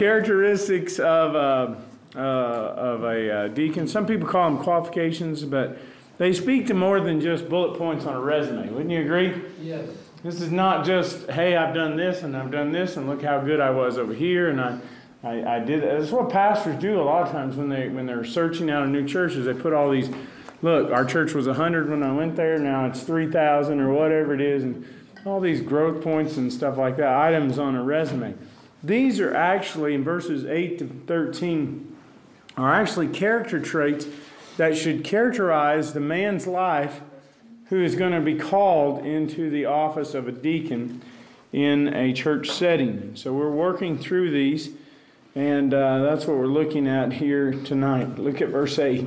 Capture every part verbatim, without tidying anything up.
Characteristics of uh, uh, of a uh, deacon. Some people call them qualifications, but they speak to more than just bullet points on a resume. Wouldn't you agree? Yes. This is not just, hey, I've done this and I've done this and look how good I was over here and I, I, I did. That's what pastors do a lot of times when they when they're searching out a new church. Is they put all these, look, our church was a hundred when I went there. Now it's three thousand or whatever it is, and all these growth points and stuff like that. Items on a resume. These are actually, in verses eight to thirteen, are actually character traits that should characterize the man's life who is going to be called into the office of a deacon in a church setting. So we're working through these, and uh, that's what we're looking at here tonight. Look at verse eight.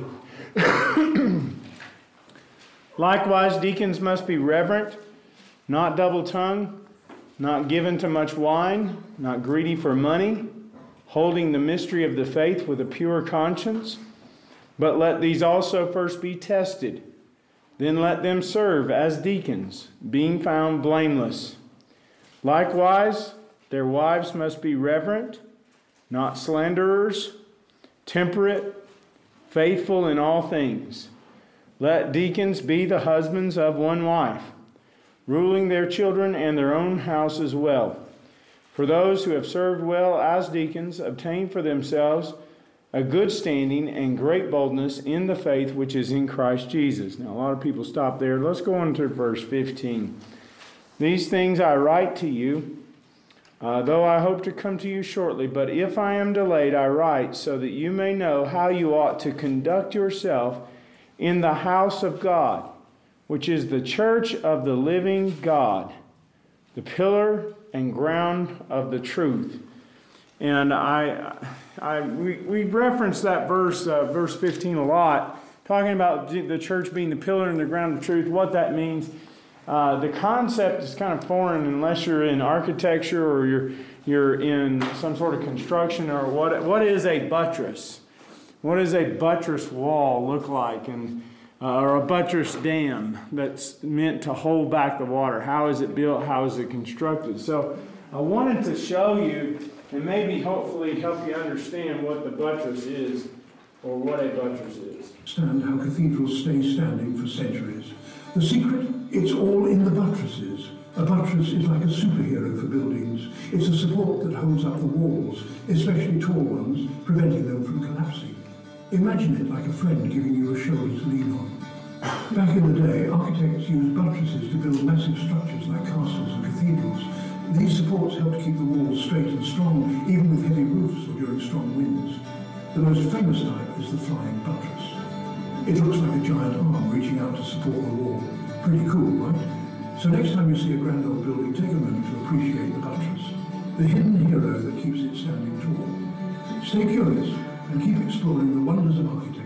Likewise, deacons must be reverent, not double-tongued, not given to much wine, not greedy for money, holding the mystery of the faith with a pure conscience. But let these also first be tested. Then let them serve as deacons, being found blameless. Likewise, their wives must be reverent, not slanderers, temperate, faithful in all things. Let deacons be the husbands of one wife, ruling their children and their own houses well. For those who have served well as deacons obtain for themselves a good standing and great boldness in the faith which is in Christ Jesus. Now, a lot of people stop there. Let's go on to verse fifteen. These things I write to you, uh, though I hope to come to you shortly. But if I am delayed, I write so that you may know how you ought to conduct yourself in the house of God, which is the church of the living God, the pillar and ground of the truth. And I, I, we, we referenced that verse, uh, verse fifteen, a lot, talking about the church being the pillar and the ground of truth. What that means, uh, the concept is kind of foreign unless you're in architecture or you're you're in some sort of construction or what. What is a buttress? What does a buttress wall look like? And Uh, or a buttress dam that's meant to hold back the water. How is it built? How is it constructed? So I wanted to show you and maybe hopefully help you understand what the buttress is or what a buttress is. Understand how cathedrals stay standing for centuries. The secret, it's all in the buttresses. A buttress is like a superhero for buildings. It's a support that holds up the walls, especially tall ones, preventing them from collapsing. Imagine it like a friend giving you a shoulder to lean on. Back in the day, architects used buttresses to build massive structures like castles and cathedrals. These supports helped keep the walls straight and strong, even with heavy roofs or during strong winds. The most famous type is the flying buttress. It looks like a giant arm reaching out to support the wall. Pretty cool, right? So next time you see a grand old building, take a moment to appreciate the buttress, the hidden hero that keeps it standing tall. Stay curious and keep exploring the wonders of architecture.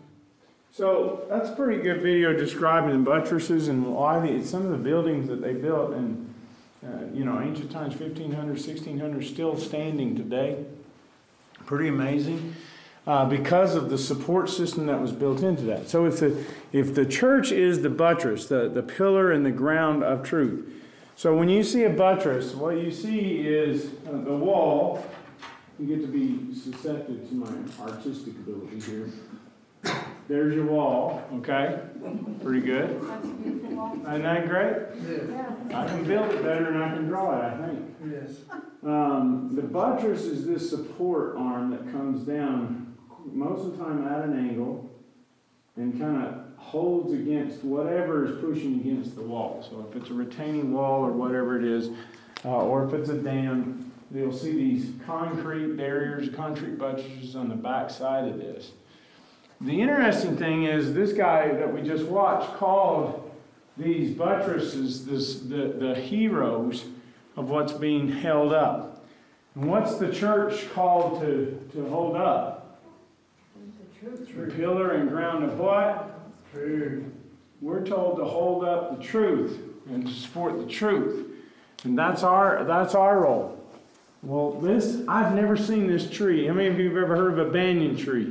So that's a pretty good video describing the buttresses and why the, some of the buildings that they built in, uh, you know, ancient times, fifteen hundred, sixteen hundred, still standing today. Pretty amazing uh, because of the support system that was built into that. So if the if the church is the buttress, the, the pillar and the ground of truth. So when you see a buttress, what you see is uh, the wall. You get to be susceptible to my artistic ability here. There's your wall, okay? Pretty good. That's a beautiful wall. Isn't that great? Yeah. I can build it better than I can draw it, I think. Yes. Um, the buttress is this support arm that comes down most of the time at an angle and kind of holds against whatever is pushing against the wall. So if it's a retaining wall or whatever it is, uh, or if it's a dam, you'll see these concrete barriers, concrete buttresses on the back side of this. The interesting thing is this guy that we just watched called these buttresses this, the, the heroes of what's being held up. And what's the church called to, to hold up? The truth. The pillar and ground of what? Truth. We're told to hold up the truth and to support the truth. And that's our that's our role. Well, this, I've never seen this tree. How many of you have ever heard of a banyan tree?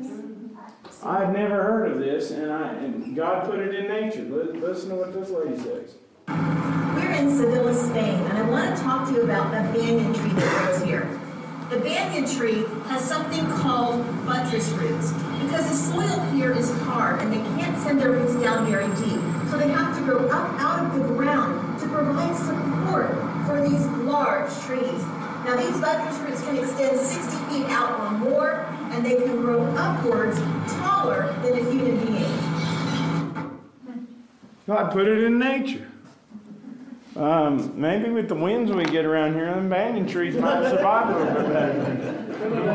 I've never heard of this, and, I, and God put it in nature. Listen to what this lady says. We're in Seville, Spain, and I want to talk to you about the banyan tree that grows here. The banyan tree has something called buttress roots because the soil here is hard and they can't send their roots down very deep. So they have to grow up out of the ground to provide support for these large trees. Now these buttress roots can extend sixty feet out or more, and they can grow upwards taller than a human being. God put it in nature. Um, maybe with the winds we get around here, them banyan trees might survive a little bit better.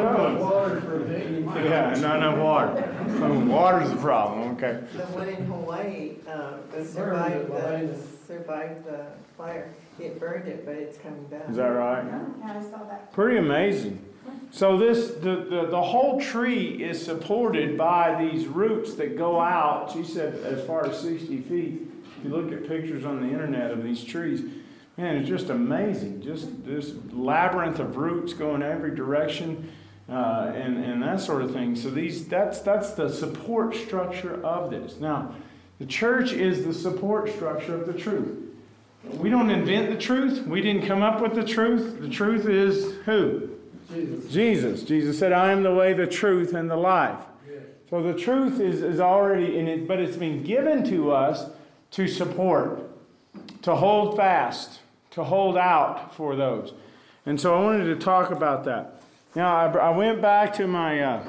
Yeah, not enough water. Oh, water's the problem, okay. The one in Hawaii, uh, survived the, survived the fire. It burned it, but it's coming back. Is that right? Yeah, I saw that. Pretty amazing. So this the, the, the whole tree is supported by these roots that go out, she said, as far as sixty feet. If you look at pictures on the internet of these trees, man, it's just amazing. Just this labyrinth of roots going every direction, uh, and, and that sort of thing. So these that's that's the support structure of this. Now, the church is the support structure of the truth. We don't invent the truth. We didn't come up with the truth. The truth is who? Jesus. Jesus. Jesus said, I am the way, the truth, and the life. Yes. So the truth is, is already in it, but it's been given to us to support, to hold fast, to hold out for those. And so I wanted to talk about that. Now, I, I went back to my, uh,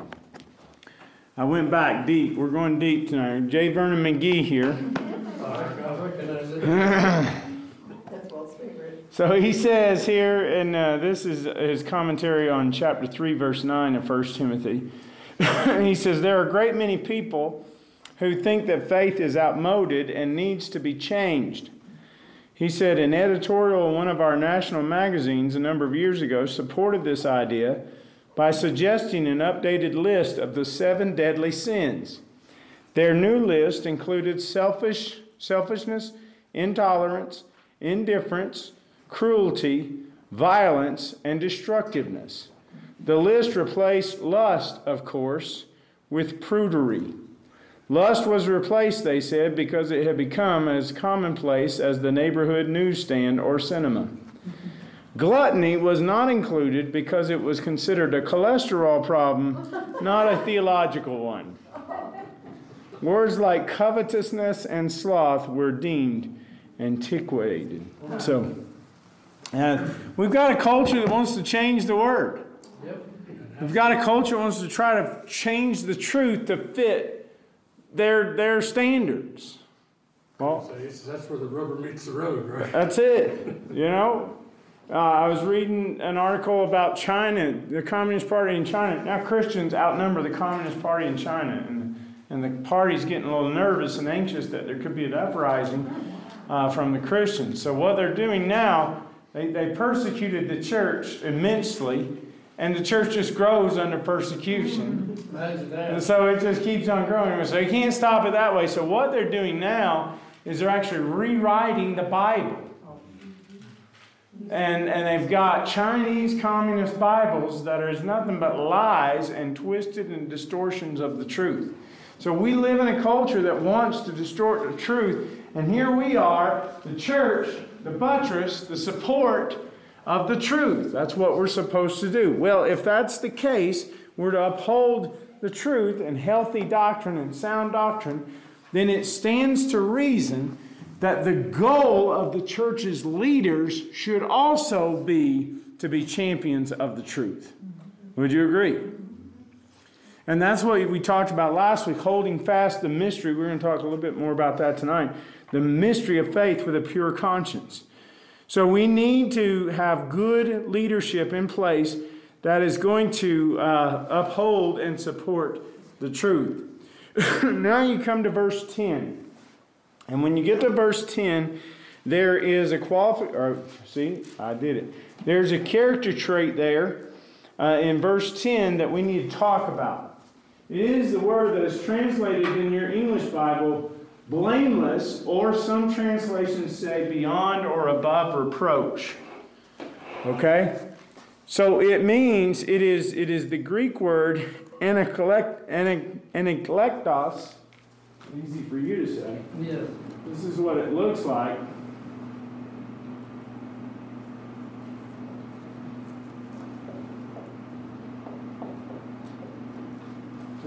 I went back deep. We're going deep tonight. J. Vernon McGee here. I recognize it. That's Walt's favorite. So he says here, and uh, this is his commentary on chapter three, verse nine of First Timothy. He says, there are a great many people who think that faith is outmoded and needs to be changed. He said an editorial in one of our national magazines a number of years ago supported this idea by suggesting an updated list of the seven deadly sins. Their new list included selfish, selfishness, intolerance, indifference, cruelty, violence, and destructiveness. The list replaced lust, of course, with prudery. Lust was replaced, they said, because it had become as commonplace as the neighborhood newsstand or cinema. Gluttony was not included because it was considered a cholesterol problem, not a theological one. Words like covetousness and sloth were deemed antiquated. So, uh, we've got a culture that wants to change the word. Yep. We've got a culture that wants to try to change the truth to fit their their standards. Well, So it's- that's where the rubber meets the road, right? that's it. You know, uh, I was reading an article about China, the Communist Party in China. Now Christians outnumber the Communist Party in China, and and the party's getting a little nervous and anxious that there could be an uprising uh, from the Christians. So what they're doing now, they they persecuted the church immensely, and the church just grows under persecution. Imagine that. And so it just keeps on growing. So you can't stop it that way. So what they're doing now is they're actually rewriting the Bible. And, and they've got Chinese communist Bibles that are nothing but lies and twisted and distortions of the truth. So we live in a culture that wants to distort the truth. And here we are, the church, the buttress, the support of the truth. That's what we're supposed to do. Well, if that's the case, we're to uphold the truth and healthy doctrine and sound doctrine, then it stands to reason that the goal of the church's leaders should also be to be champions of the truth. Would you agree? And that's what we talked about last week, holding fast the mystery. We're going to talk a little bit more about that tonight. The mystery of faith with a pure conscience. So we need to have good leadership in place that is going to uh, uphold and support the truth. Now you come to verse ten. And when you get to verse ten, there is a qualification. See, I did it. There's a character trait there uh, in verse ten that we need to talk about. It is the word that is translated in your English Bible, blameless, or some translations say beyond or above reproach. Okay? So it means, it is it is the Greek word anaklektos, easy for you to say. Yeah. This is what it looks like.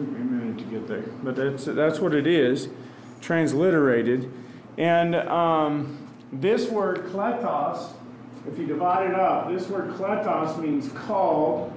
Took me a minute to get there, but that's that's what it is, transliterated. And um, this word kletos, if you divide it up, this word kletos means called,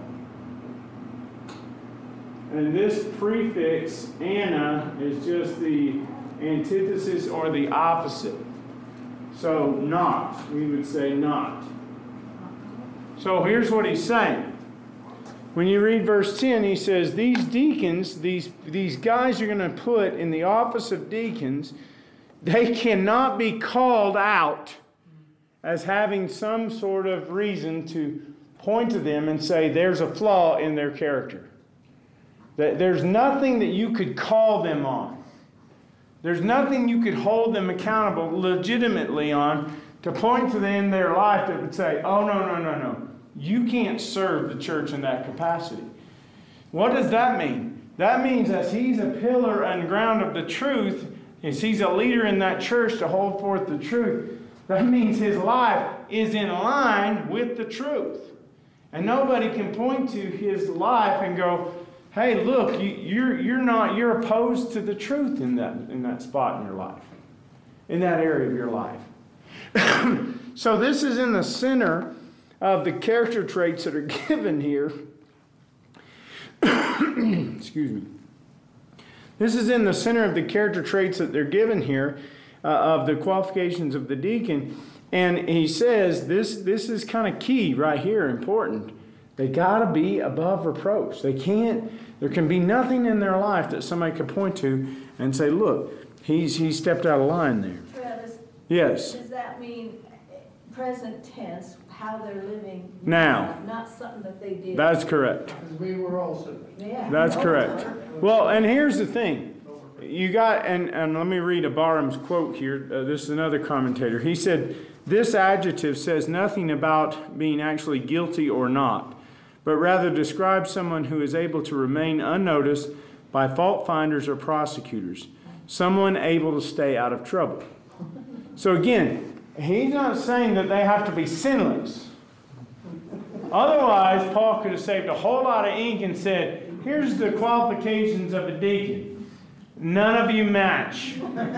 and this prefix ana is just the antithesis or the opposite. So not, we would say not. So here's what he's saying. When you read verse ten, he says, these deacons, these, these guys you're going to put in the office of deacons, they cannot be called out as having some sort of reason to point to them and say there's a flaw in their character. That there's nothing that you could call them on. There's nothing you could hold them accountable legitimately on to point to them in their life that would say, oh, no, no, no, no. You can't serve the church in that capacity. What does that mean? That means as he's a pillar and ground of the truth, as he's a leader in that church to hold forth the truth, that means his life is in line with the truth. And nobody can point to his life and go, hey, look, you, you're, you're not, you're opposed to the truth in that, in that spot in your life, in that area of your life. So this is in the center of the character traits that are given here. Excuse me. This is in the center of the character traits that they're given here uh, of the qualifications of the deacon. And he says this, this is kind of key right here, important. They got to be above reproach. They can't, there can be nothing in their life that somebody could point to and say, look, he's he stepped out of line there. Travis, Yes. does that mean present tense, how they're living Now. not something that they did? That's correct. Because we were all sinners. Yeah. That's correct. Well, and here's the thing. You got, and, and let me read a Barham's quote here. Uh, this is another commentator. He said, this adjective says nothing about being actually guilty or not, but rather describes someone who is able to remain unnoticed by fault finders or prosecutors, someone able to stay out of trouble. So again, he's not saying that they have to be sinless. Otherwise, Paul could have saved a whole lot of ink and said, here's the qualifications of a deacon. None of you match.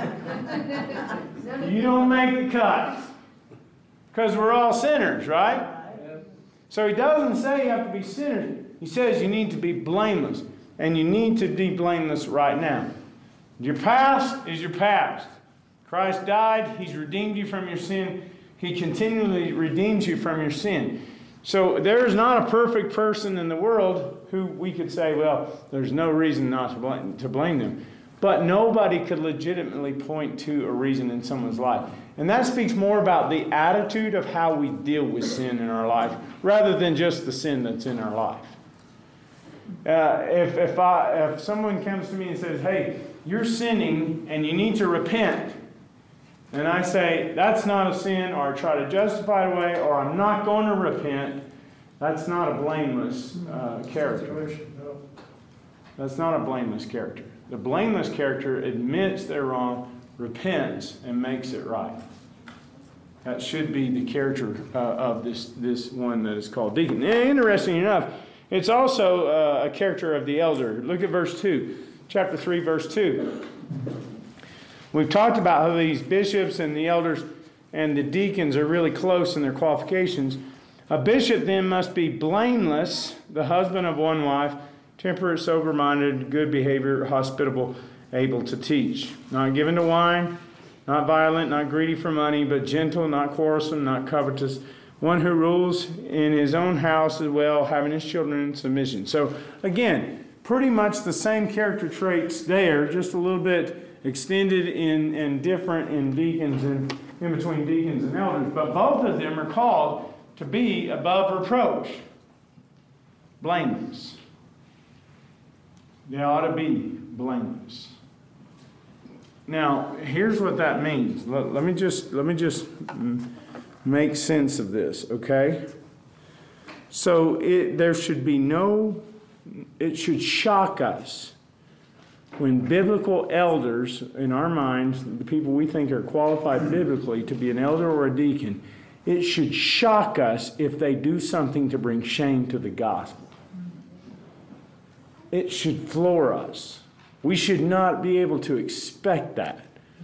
You don't make the cut. Because we're all sinners, right? So he doesn't say you have to be sinners. He says you need to be blameless. And you need to be blameless right now. Your past is your past. Christ died. He's redeemed you from your sin. He continually redeems you from your sin. So there is not a perfect person in the world who we could say, well, there's no reason not to blame, to blame them. But nobody could legitimately point to a reason in someone's life. And that speaks more about the attitude of how we deal with sin in our life, rather than just the sin that's in our life. Uh, if, if, I, if someone comes to me and says, hey, you're sinning and you need to repent, and I say, that's not a sin, or I try to justify it away, or I'm not going to repent, that's not a blameless uh, character. That's not a blameless character. The blameless character admits they're wrong, repents, and makes it right. That should be the character uh, of this, this one that is called deacon. And interesting enough, it's also uh, a character of the elder. Look at verse two, chapter three, verse two. We've talked about how these bishops and the elders and the deacons are really close in their qualifications. A bishop then must be blameless, the husband of one wife, temperate, sober-minded, good behavior, hospitable, able to teach. Not given to wine, not violent, not greedy for money, but gentle, not quarrelsome, not covetous. One who rules in his own house as well, having his children in submission. So again, pretty much the same character traits there, just a little bit extended in and different in deacons and in between deacons and elders. But both of them are called to be above reproach, blameless. They ought to be blameless. Now, here's what that means. Let, let me just let me just make sense of this, okay? So it, there should be no. It should shock us when biblical elders, in our minds, the people we think are qualified biblically to be an elder or a deacon, it should shock us if they do something to bring shame to the gospel. it should floor us. We should not be able to expect that.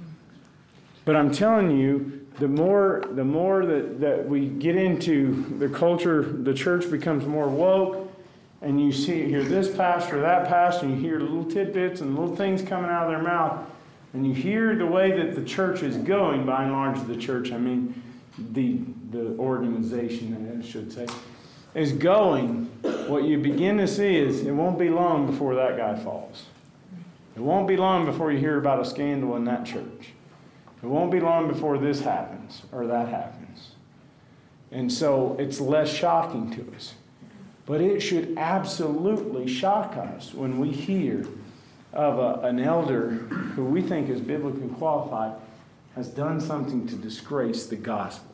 But I'm telling you, the more the more that, that we get into the culture, the church becomes more woke, and you see hear this pastor, that pastor, and you hear little tidbits and little things coming out of their mouth, and you hear the way that the church is going, by and large the church, I mean the the organization, I should say, is going, what you begin to see is it won't be long before that guy falls. It won't be long before you hear about a scandal in that church. It won't be long before this happens or that happens. And so it's less shocking to us. But it should absolutely shock us when we hear of a, an elder who we think is biblically qualified has done something to disgrace the gospel.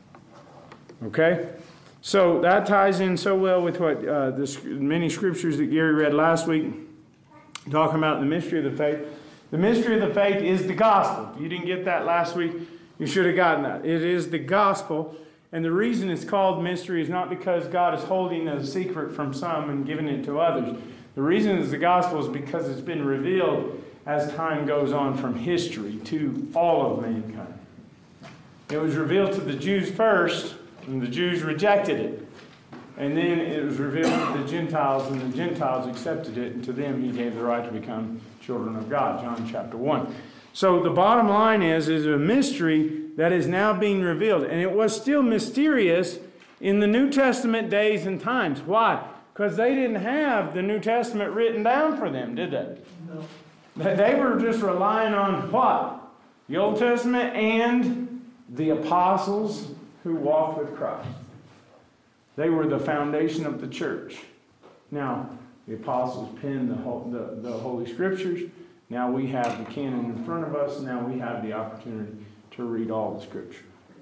Okay? So that ties in so well with what uh, the many scriptures that Gary read last week, talking about the mystery of the faith. The mystery of the faith is the gospel. If you didn't get that last week, you should have gotten that. It is the gospel. And the reason it's called mystery is not because God is holding a secret from some and giving it to others. The reason it's the gospel is because it's been revealed as time goes on from history to all of mankind. It was revealed to the Jews first, and the Jews rejected it. And then it was revealed to the Gentiles, and the Gentiles accepted it, and to them he gave the right to become children of God, John chapter one. So the bottom line is, is a mystery that is now being revealed. And it was still mysterious in the New Testament days and times. Why? Because they didn't have the New Testament written down for them, did they? No. They were just relying on what? The Old Testament and the apostles who walked with Christ. They were the foundation of the church. Now, the apostles penned the, whole, the, the Holy Scriptures. Now we have the canon in front of us. Now we have the opportunity to read all the Scripture.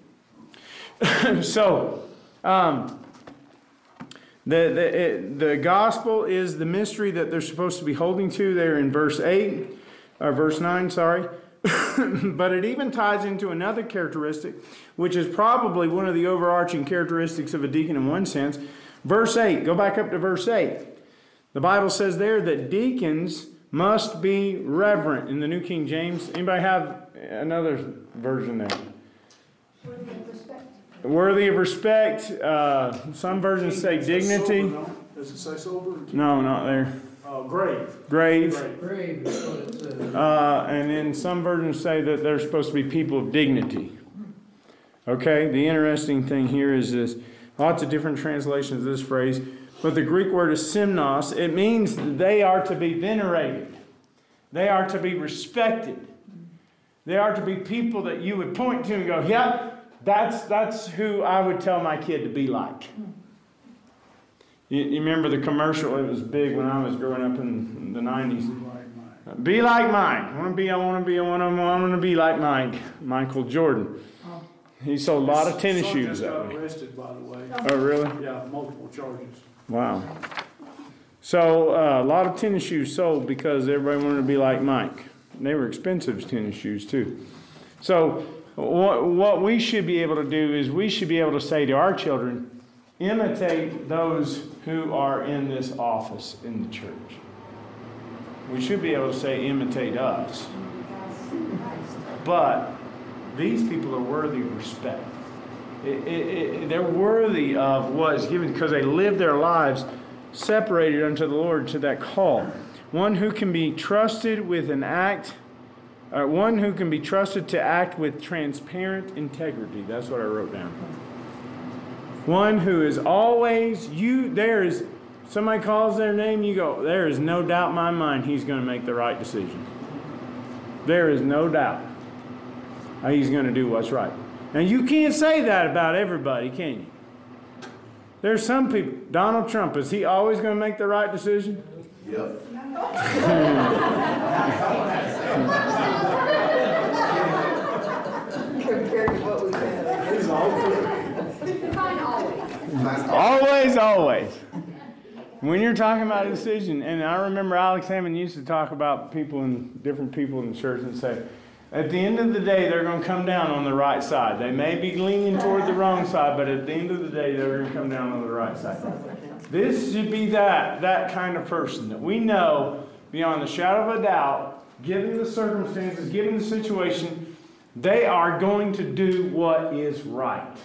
so, um, the, the, it, the gospel is the mystery that they're supposed to be holding to there in verse eight, or verse nine, sorry. But it even ties into another characteristic, which is probably one of the overarching characteristics of a deacon in one sense. Verse eight, go back up to verse eight. The Bible says there that deacons must be reverent in the New King James. Anybody have another version there? Worthy of respect. Worthy of respect. Uh, some versions say dignity. Sober, no? Does it say sober? No, not there. Uh, grave. Grave. Grave. Grave is what it says. Uh, and then some versions say that they're supposed to be people of dignity. Okay, the interesting thing here is this. Lots of different translations of this phrase. But the Greek word is simnos. It means they are to be venerated. They are to be respected. They are to be people that you would point to and go, yeah, that's, that's who I would tell my kid to be like. You, you remember the commercial? It was big when I was growing up in the nineties. Be like Mike. I want to be, I want to be, I want to, I want to be like Mike. Michael Jordan. He sold a lot of tennis Son shoes just that got way. arrested, by the way. Oh, really? Yeah, multiple charges. Wow. So uh, a lot of tennis shoes sold because everybody wanted to be like Mike. And they were expensive tennis shoes too. So what, what we should be able to do is we should be able to say to our children, imitate those who are in this office in the church. We should be able to say imitate us. But these people are worthy of respect. It, it, it, they're worthy of what is given because they live their lives separated unto the Lord to that call. One who can be trusted with an act, uh, one who can be trusted to act with transparent integrity. That's what I wrote down. One who is always, you, there is, somebody calls their name, you go, there is no doubt in my mind he's going to make the right decision. There is no doubt he's going to do what's right. Now, you can't say that about everybody, can you? There's some people. Donald Trump, is he always going to make the right decision? Yep. Compared to what we've had. He's all Always, always. When you're talking about a decision, and I remember Alex Hammond used to talk about people and different people in the church and say, at the end of the day, they're going to come down on the right side. They may be leaning toward the wrong side, but at the end of the day, they're going to come down on the right side. This should be that, that kind of person that we know beyond the shadow of a doubt, given the circumstances, given the situation, they are going to do what is right.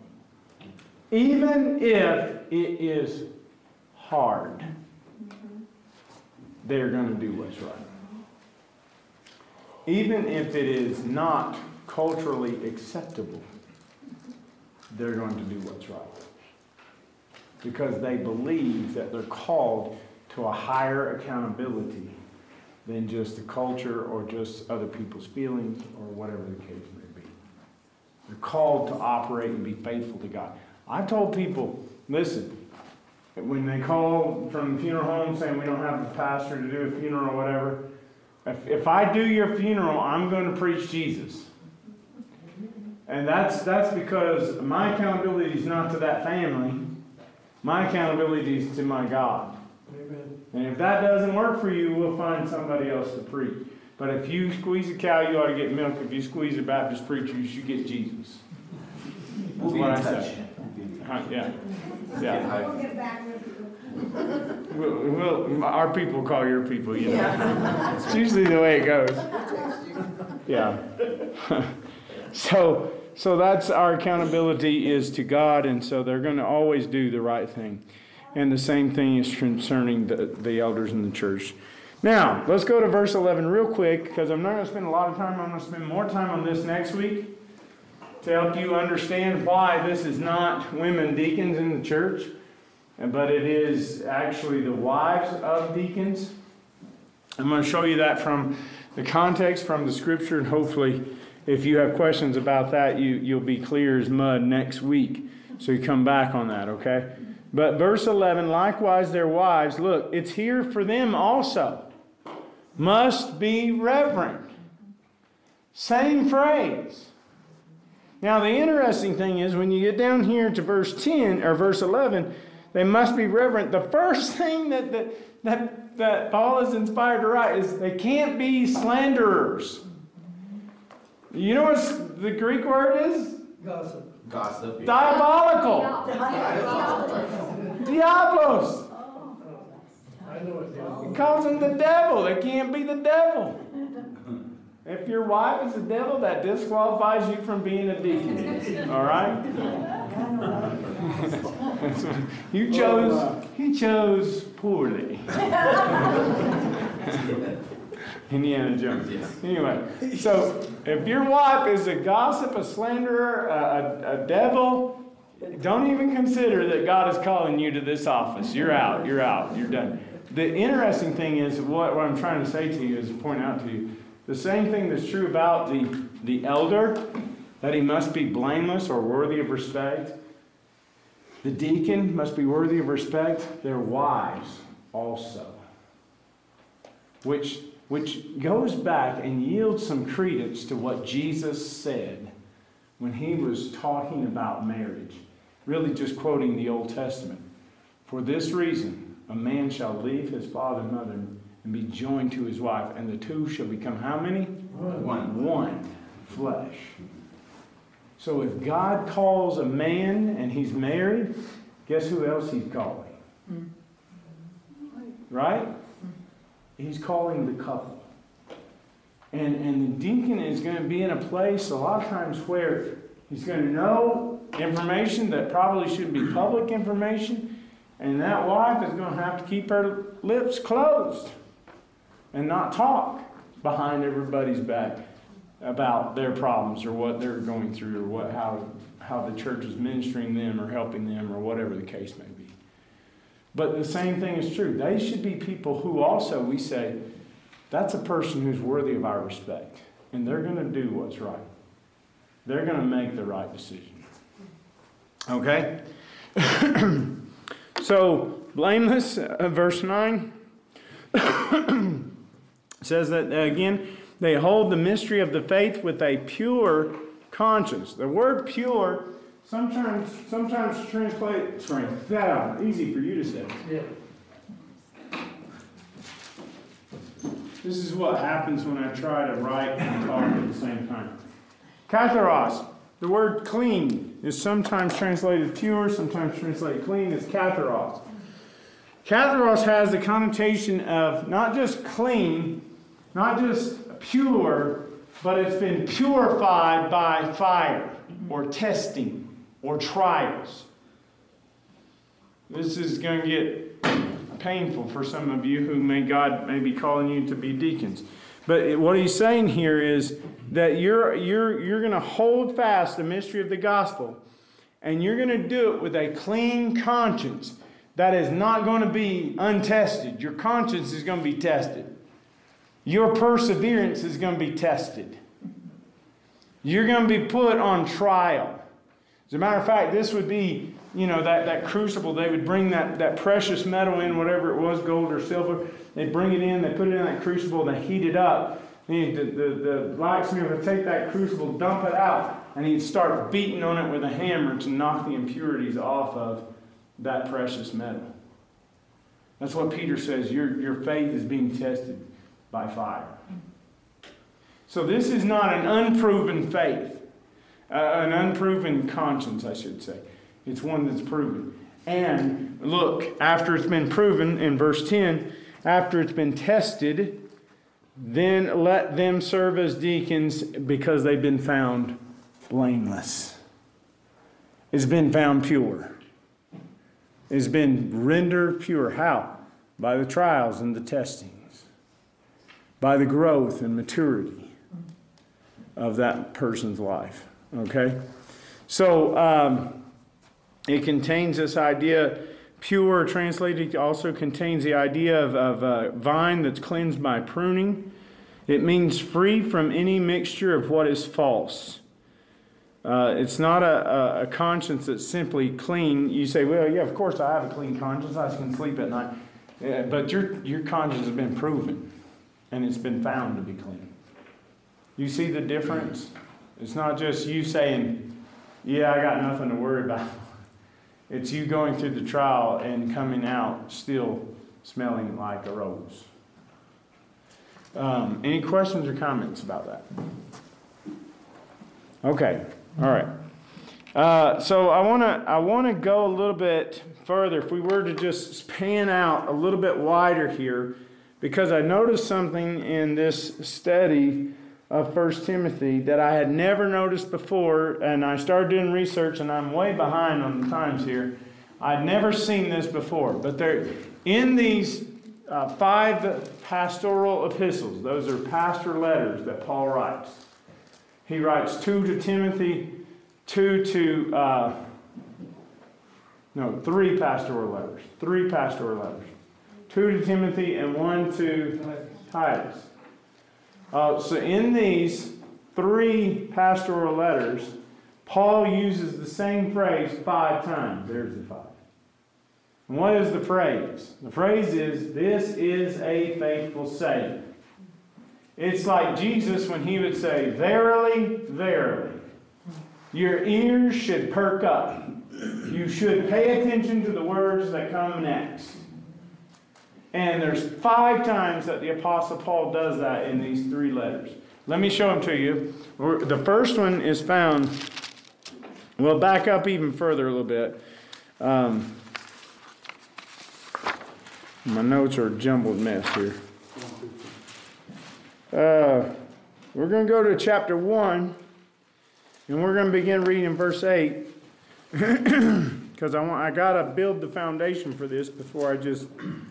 Even if it is hard, they're going to do what's right. Even if it is not culturally acceptable, they're going to do what's right. Because they believe that they're called to a higher accountability than just the culture or just other people's feelings or whatever the case may be. They're called to operate and be faithful to God. I told people, listen, when they call from the funeral home saying we don't have a pastor to do a funeral or whatever, if, if I do your funeral, I'm going to preach Jesus. And that's that's because my accountability is not to that family. My accountability is to my God. Amen. And if that doesn't work for you, we'll find somebody else to preach. But if you squeeze a cow, you ought to get milk. If you squeeze a Baptist preacher, you should get Jesus. That's We'll be what in I touch. say. Huh, yeah. Yeah. We'll get back with you. We'll, we'll, our people call your people, you know. It's usually the way it goes. Yeah. so, so that's our accountability is to God, and so they're going to always do the right thing. And the same thing is concerning the, the elders in the church. Now, let's go to verse eleven real quick, because I'm not going to spend a lot of time. I'm going to spend more time on this next week to help you understand why this is not women deacons in the church, but it is actually the wives of deacons. I'm going to show you that from the context, from the scripture, and hopefully if you have questions about that, you, you'll be clear as mud next week. So you come back on that, okay? But verse eleven, likewise their wives, look, it's here for them also, must be reverent. Same phrase. Now the interesting thing is when you get down here to verse ten, or verse eleven, they must be reverent. The first thing that, that, that, that Paul is inspired to write is they can't be slanderers. You know what the Greek word is? Gossip. Gossip. Diabolical. Diablos. I know it He is. calls them the devil. They can't be the devil. If your wife is the devil, that disqualifies you from being a deacon. All right? you chose. He chose poorly. Indiana Jones. Anyway, so if your wife is a gossip, a slanderer, a, a, a devil, don't even consider that God is calling you to this office. You're out. You're out. You're done. The interesting thing is, what, what I'm trying to say to you is point out to you, the same thing that's true about the, the elder, that he must be blameless or worthy of respect. The deacon must be worthy of respect. Their wives also. Which, which goes back and yields some credence to what Jesus said when he was talking about marriage. Really just quoting the Old Testament. For this reason, a man shall leave his father and mother and be joined to his wife, and the two shall become how many? One. One flesh. So if God calls a man and he's married, guess who else he's calling? Right? He's calling the couple. And, and the deacon is going to be in a place a lot of times where he's going to know information that probably should be public information, and that wife is going to have to keep her lips closed and not talk behind everybody's back about their problems or what they're going through or what how how the church is ministering them or helping them or whatever the case may be. But the same thing is true. They should be people who also, we say, that's a person who's worthy of our respect. And they're going to do what's right. They're going to make the right decision. Okay? So, blameless, uh, verse nine, says that, uh, again, they hold the mystery of the faith with a pure conscience. The word pure sometimes sometimes translate strength. Yeah, easy for you to say. Yeah. This is what happens when I try to write and talk at the same time. Katharos, the word clean, is sometimes translated pure, sometimes translated clean. It's katharos. Katharos has the connotation of not just clean, not just pure, but it's been purified by fire or testing or trials. This is going to get painful for some of you who may God may be calling you to be deacons. But what he's saying here is that you're you're you're going to hold fast the mystery of the gospel, and you're going to do it with a clean conscience that is not going to be untested. Your conscience is going to be tested. Your perseverance is going to be tested. You're going to be put on trial. As a matter of fact, this would be, you know, that, that crucible. They would bring that, that precious metal in, whatever it was, gold or silver. They bring it in, they put it in that crucible, they heat it up. And the, the, the blacksmith would take that crucible, dump it out, and he'd start beating on it with a hammer to knock the impurities off of that precious metal. That's what Peter says. Your, your faith is being tested by fire. So this is not an unproven faith, uh, an unproven conscience, I should say. It's one that's proven. And look, after it's been proven, in verse ten, after it's been tested, then let them serve as deacons because they've been found blameless. It's been found pure. It's been rendered pure. How? By the trials and the testings. By the growth and maturity of that person's life. Okay? So, um, it contains this idea, pure, translated, also contains the idea of, of a vine that's cleansed by pruning. It means free from any mixture of what is false. Uh, it's not a, a, a conscience that's simply clean. You say, well, yeah, of course I have a clean conscience. I can sleep at night. Yeah, but your, your conscience has been proven, and it's been found to be clean. You see the difference? It's not just you saying, yeah, I got nothing to worry about. It's you going through the trial and coming out still smelling like a rose. Um, any questions or comments about that? Okay, all right. Uh, so I want to I want to go a little bit further. If we were to just span out a little bit wider here, because I noticed something in this study of First Timothy that I had never noticed before, and I started doing research, and I'm way behind on the times here. I'd never seen this before, but there, in these uh, five pastoral epistles, those are pastor letters that Paul writes. He writes two to Timothy, two to, uh, no, three pastoral letters, three pastoral letters, two to Timothy and one to Titus. Uh, so in these three pastoral letters, Paul uses the same phrase five times. There's the five. And what is the phrase? The phrase is, this is a faithful saying. It's like Jesus when he would say, verily, verily. Your ears should perk up. You should pay attention to the words that come next. And there's five times that the Apostle Paul does that in these three letters. Let me show them to you. The first one is found, we'll back up even further a little bit. Um, my notes are a jumbled mess here. Uh, we're going to go to chapter one, and we're going to begin reading in verse eight. Because I want, I got to build the foundation for this before I just...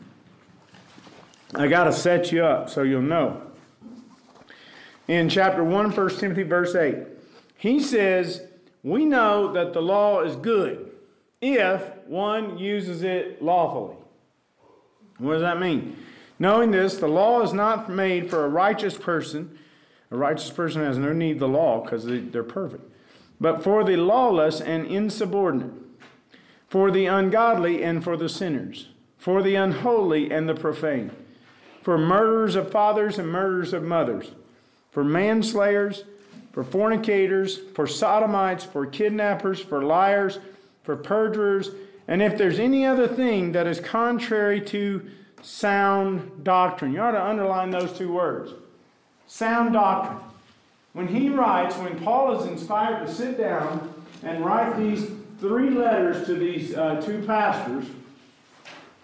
I got to set you up so you'll know. In chapter one, First Timothy, verse eight, he says, we know that the law is good if one uses it lawfully. What does that mean? Knowing this, the law is not made for a righteous person. A righteous person has no need of the law because they're perfect. But for the lawless and insubordinate, for the ungodly and for the sinners, for the unholy and the profane, for murderers of fathers and murderers of mothers, for manslayers, for fornicators, for sodomites, for kidnappers, for liars, for perjurers, and if there's any other thing that is contrary to sound doctrine. You ought to underline those two words. Sound doctrine. When he writes, when Paul is inspired to sit down and write these three letters to these uh, two pastors,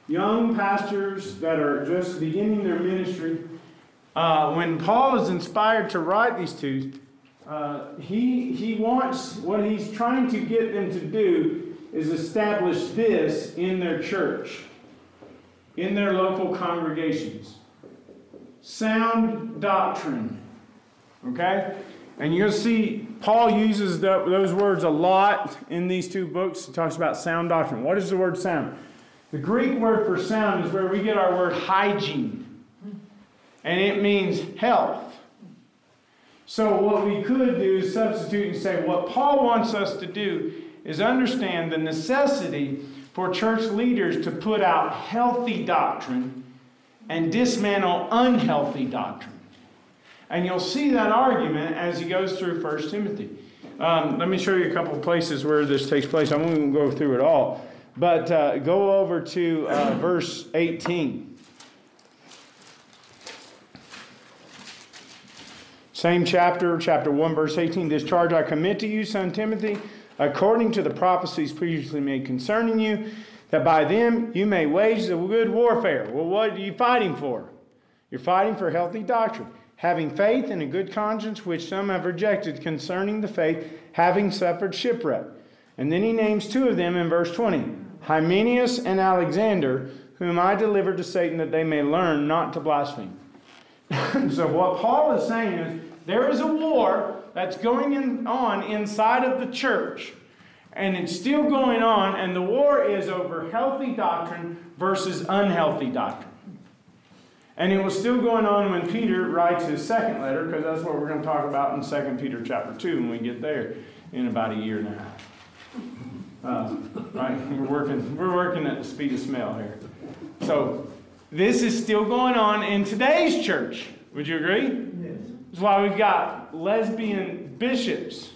young pastors that are just beginning their ministry, uh, when Paul is inspired to write these two, uh, he, he wants, what he's trying to get them to do is establish this in their church, in their local congregations. Sound doctrine. Okay? And you'll see Paul uses the, those words a lot in these two books. He talks about sound doctrine. What is the word sound? The Greek word for sound is where we get our word hygiene. And it means health. So what we could do is substitute and say what Paul wants us to do is understand the necessity for church leaders to put out healthy doctrine and dismantle unhealthy doctrine. And you'll see that argument as he goes through First Timothy. Um, let me show you a couple of places where this takes place. I won't go through it all. But uh, go over to uh, verse eighteen. Same chapter, chapter one, verse eighteen. This charge I commit to you, son Timothy, according to the prophecies previously made concerning you, that by them you may wage the good warfare. Well, what are you fighting for? You're fighting for healthy doctrine. Having faith and a good conscience, which some have rejected concerning the faith, having suffered shipwreck. And then he names two of them in verse twenty. Hymenaeus and Alexander, whom I delivered to Satan that they may learn not to blaspheme. So what Paul is saying is, there is a war that's going in, on inside of the church. And it's still going on, and the war is over healthy doctrine versus unhealthy doctrine. And it was still going on when Peter writes his second letter, because that's what we're going to talk about in Second Peter chapter two when we get there in about a year and a half. Uh, right? We're working, we're working at the speed of smell here. So this is still going on in today's church. Would you agree? Yes. That's why we've got lesbian bishops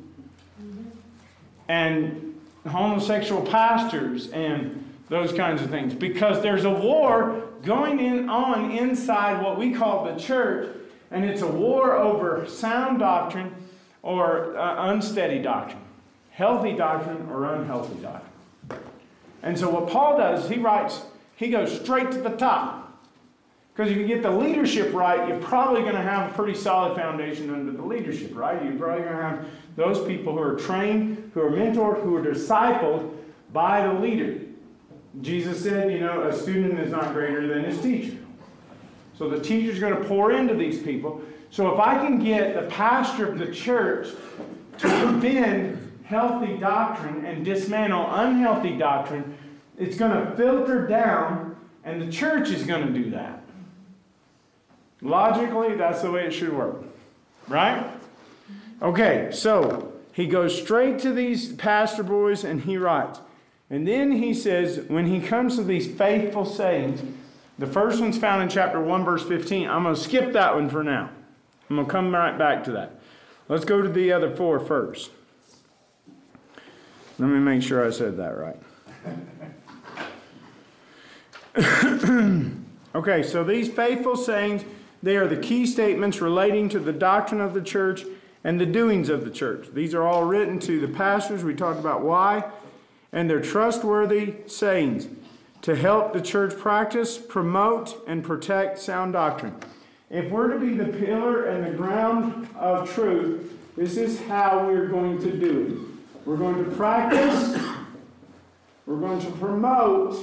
and homosexual pastors and those kinds of things. Because there's a war going in on inside what we call the church, and it's a war over sound doctrine or uh, unsteady doctrine. Healthy doctrine or unhealthy doctrine. And so what Paul does, he writes, he goes straight to the top. Because if you get the leadership right, you're probably going to have a pretty solid foundation under the leadership, right? You're probably going to have those people who are trained, who are mentored, who are discipled by the leader. Jesus said, you know, a student is not greater than his teacher. So the teacher's going to pour into these people. So if I can get the pastor of the church to defend healthy doctrine and dismantle unhealthy doctrine, it's going to filter down, and the church is going to do that. Logically, that's the way it should work. Right? Okay, so he goes straight to these pastor boys and he writes. And then he says, when he comes to these faithful sayings, the first one's found in chapter one, verse fifteen. I'm going to skip that one for now. I'm going to come right back to that. Let's go to the other four first. Let me make sure I said that right. Okay, so these faithful sayings, they are the key statements relating to the doctrine of the church and the doings of the church. These are all written to the pastors. We talked about why. And they're trustworthy sayings to help the church practice, promote, and protect sound doctrine. If we're to be the pillar and the ground of truth, this is how we're going to do it. We're going to practice, we're going to promote,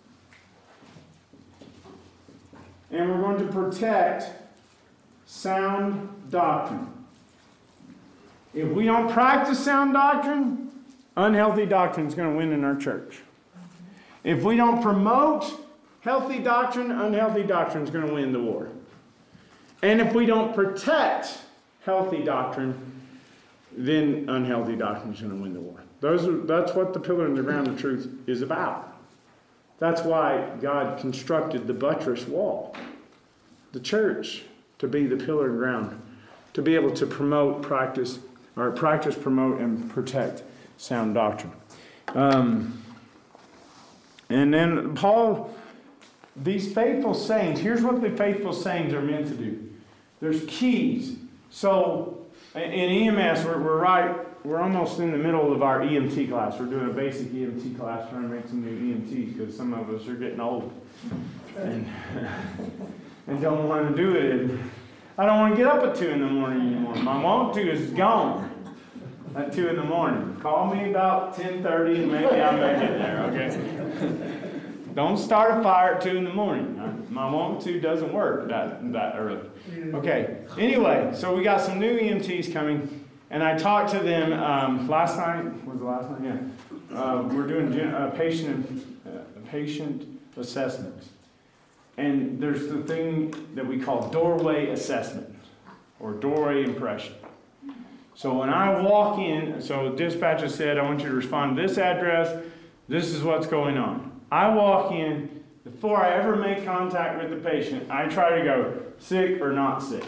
and we're going to protect sound doctrine. If we don't practice sound doctrine, unhealthy doctrine is going to win in our church. If we don't promote healthy doctrine, unhealthy doctrine is going to win the war. And if we don't protect healthy doctrine, then unhealthy doctrine is going to win the war. Those are, that's what the pillar and the ground of truth is about. That's why God constructed the buttress wall, the church, to be the pillar and ground, to be able to promote, practice, or practice, promote, and protect sound doctrine. Um, and then Paul, these faithful sayings, here's what the faithful sayings are meant to do. There's keys. So in E M S, we're, we're right we're almost in the middle of our E M T class. We're doing a basic E M T class, trying to make some new E M Ts because some of us are getting old and, and don't want to do it. And I don't want to get up at two in the morning anymore. My want to is gone at two in the morning. Call me about ten thirty and maybe I'll make it there, okay? Don't start a fire at two in the morning. My want to doesn't work that, that early. Okay, anyway, so we got some new E M Ts coming, and I talked to them um, last night. Was the last night? Yeah. Uh, we're doing gen- uh, patient uh, patient assessments. And there's the thing that we call doorway assessment or doorway impression. So when I walk in, so dispatcher said, I want you to respond to this address. This is what's going on. I walk in, before I ever make contact with the patient, I try to go sick or not sick.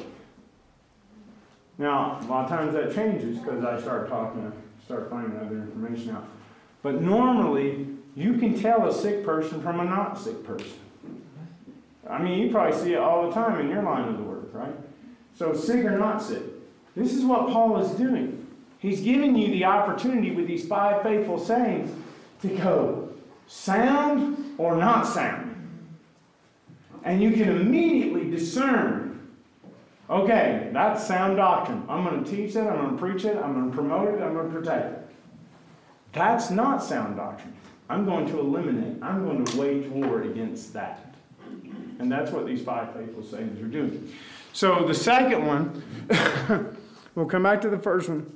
Now, a lot of times that changes because I start talking, start finding other information out. But normally, you can tell a sick person from a not sick person. I mean, you probably see it all the time in your line of the work, right? So sick or not sick. This is what Paul is doing. He's giving you the opportunity with these five faithful sayings to go sound or not sound. And you can immediately discern, okay, that's sound doctrine. I'm going to teach it, I'm going to preach it, I'm going to promote it, I'm going to protect it. That's not sound doctrine. I'm going to eliminate, I'm going to wage war against that. And that's what these five faithful sayings are doing. So the second one, we'll come back to the first one.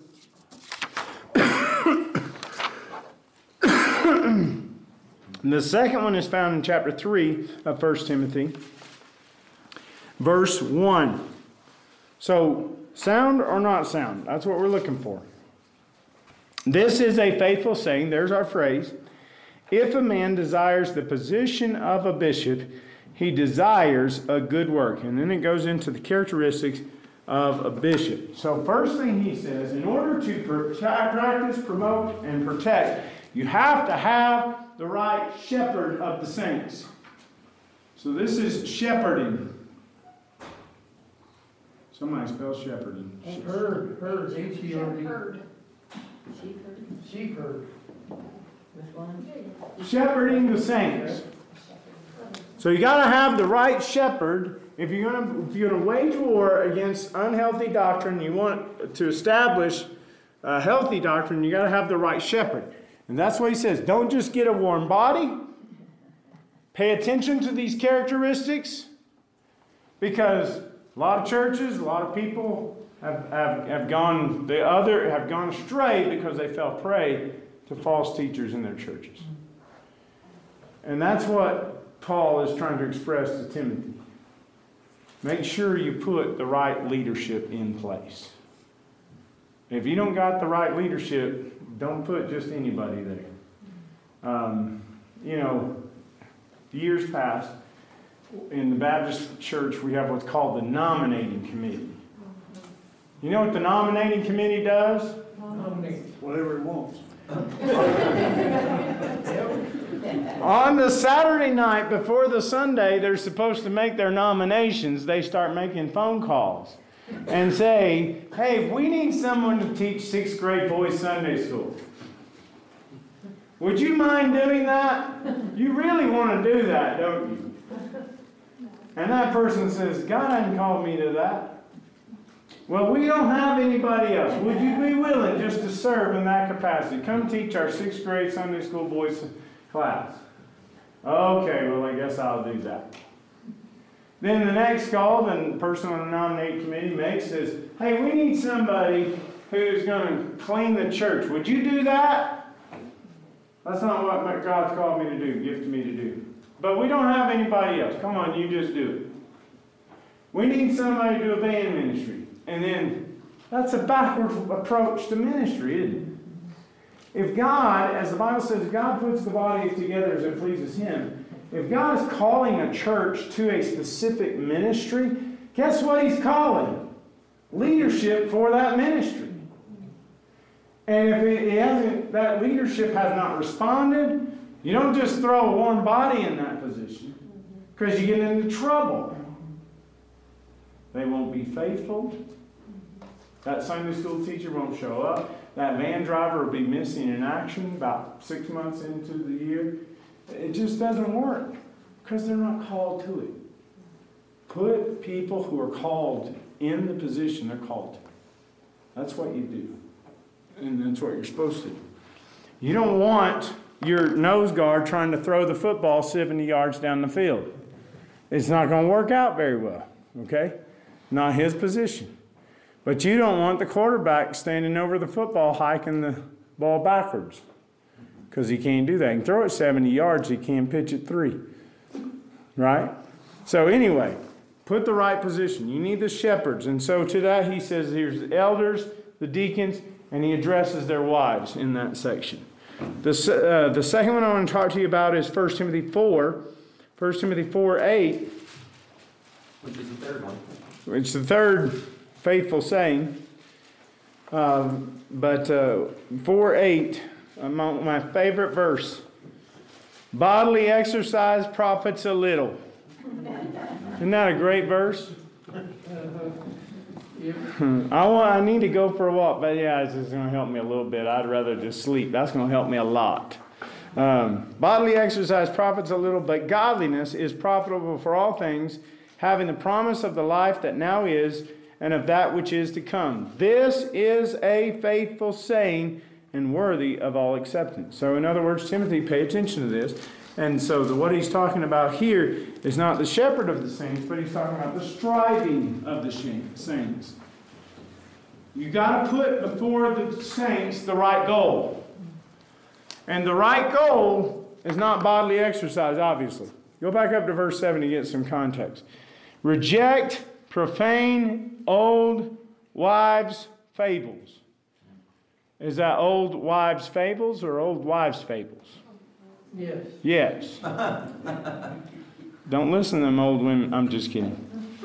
And the second one is found in chapter three of First Timothy, verse one. So, sound or not sound? That's what we're looking for. This is a faithful saying. There's our phrase. If a man desires the position of a bishop, he desires a good work. And then it goes into the characteristics of a bishop. So first thing he says, in order to practice, promote, and protect, you have to have the right shepherd of the saints. So this is shepherding. Somebody spell shepherding. Herd, herd, H E R D. Shepherd. Shepherd. Shepherd. Which one? Shepherding the saints. So you got to have the right shepherd. If you're going to if you're going to wage war against unhealthy doctrine, you want to establish a healthy doctrine, you got to have the right shepherd. And that's what he says. Don't just get a warm body. Pay attention to these characteristics, because a lot of churches, a lot of people have, have, have gone the other have gone astray because they fell prey to false teachers in their churches. And that's what Paul is trying to express to Timothy. Make sure you put the right leadership in place. If you don't got the right leadership, don't put just anybody there. Um, you know, years past, in the Baptist church, we have what's called the nominating committee. You know what the nominating committee does? Nominate. Whatever it wants. On the Saturday night before the Sunday, they're supposed to make their nominations. They start making phone calls and say, hey, we need someone to teach sixth grade boys Sunday school. Would you mind doing that? You really want to do that, don't you? And that person says, God hasn't called me to that. Well, we don't have anybody else. Would you be willing just to serve in that capacity? Come teach our sixth grade Sunday school boys class. Okay, well, I guess I'll do that. Then the next call, the person on the nominating committee makes is, hey, we need somebody who's going to clean the church. Would you do that? That's not what God's called me to do, gifted me to do. But we don't have anybody else. Come on, you just do it. We need somebody to do a band ministry. And then, that's a backward approach to ministry, isn't it? If God, as the Bible says, God puts the body together as it pleases Him. If God is calling a church to a specific ministry, guess what He's calling? Leadership for that ministry. And if it hasn't, that leadership has not responded, you don't just throw a warm body in that position, because you get into trouble. They won't be faithful. That Sunday school teacher won't show up. That van driver will be missing in action about six months into the year. It just doesn't work because they're not called to it. Put people who are called in the position they're called to. That's what you do. And that's what you're supposed to do. You don't want your nose guard trying to throw the football seventy yards down the field. It's not going to work out very well, okay? Not his position. But you don't want the quarterback standing over the football hiking the ball backwards because he can't do that. He can throw it seventy yards. He can't pitch it three, right? So anyway, put the right position. You need the shepherds. And so to that he says here's the elders, the deacons, and he addresses their wives in that section. The, uh, the second one I want to talk to you about is First Timothy four. First Timothy four eight. Which is the third one. It's the third faithful saying. Um, but uh, four eight, among my favorite verse. Bodily exercise profits a little. Isn't that a great verse? I want. I need to go for a walk, but yeah, it's just going to help me a little bit. I'd rather just sleep. That's going to help me a lot. Um, bodily exercise profits a little, but godliness is profitable for all things, having the promise of the life that now is and of that which is to come. This is a faithful saying and worthy of all acceptance. So, in other words, Timothy, pay attention to this. And so the, what he's talking about here is not the shepherd of the saints, but he's talking about the striving of the saints. You got to put before the saints the right goal. And the right goal is not bodily exercise, obviously. Go back up to verse seven to get some context. Reject profane old wives' fables. Is that old wives' fables or old wives' fables? Yes. Yes. Don't listen to them old women. I'm just kidding.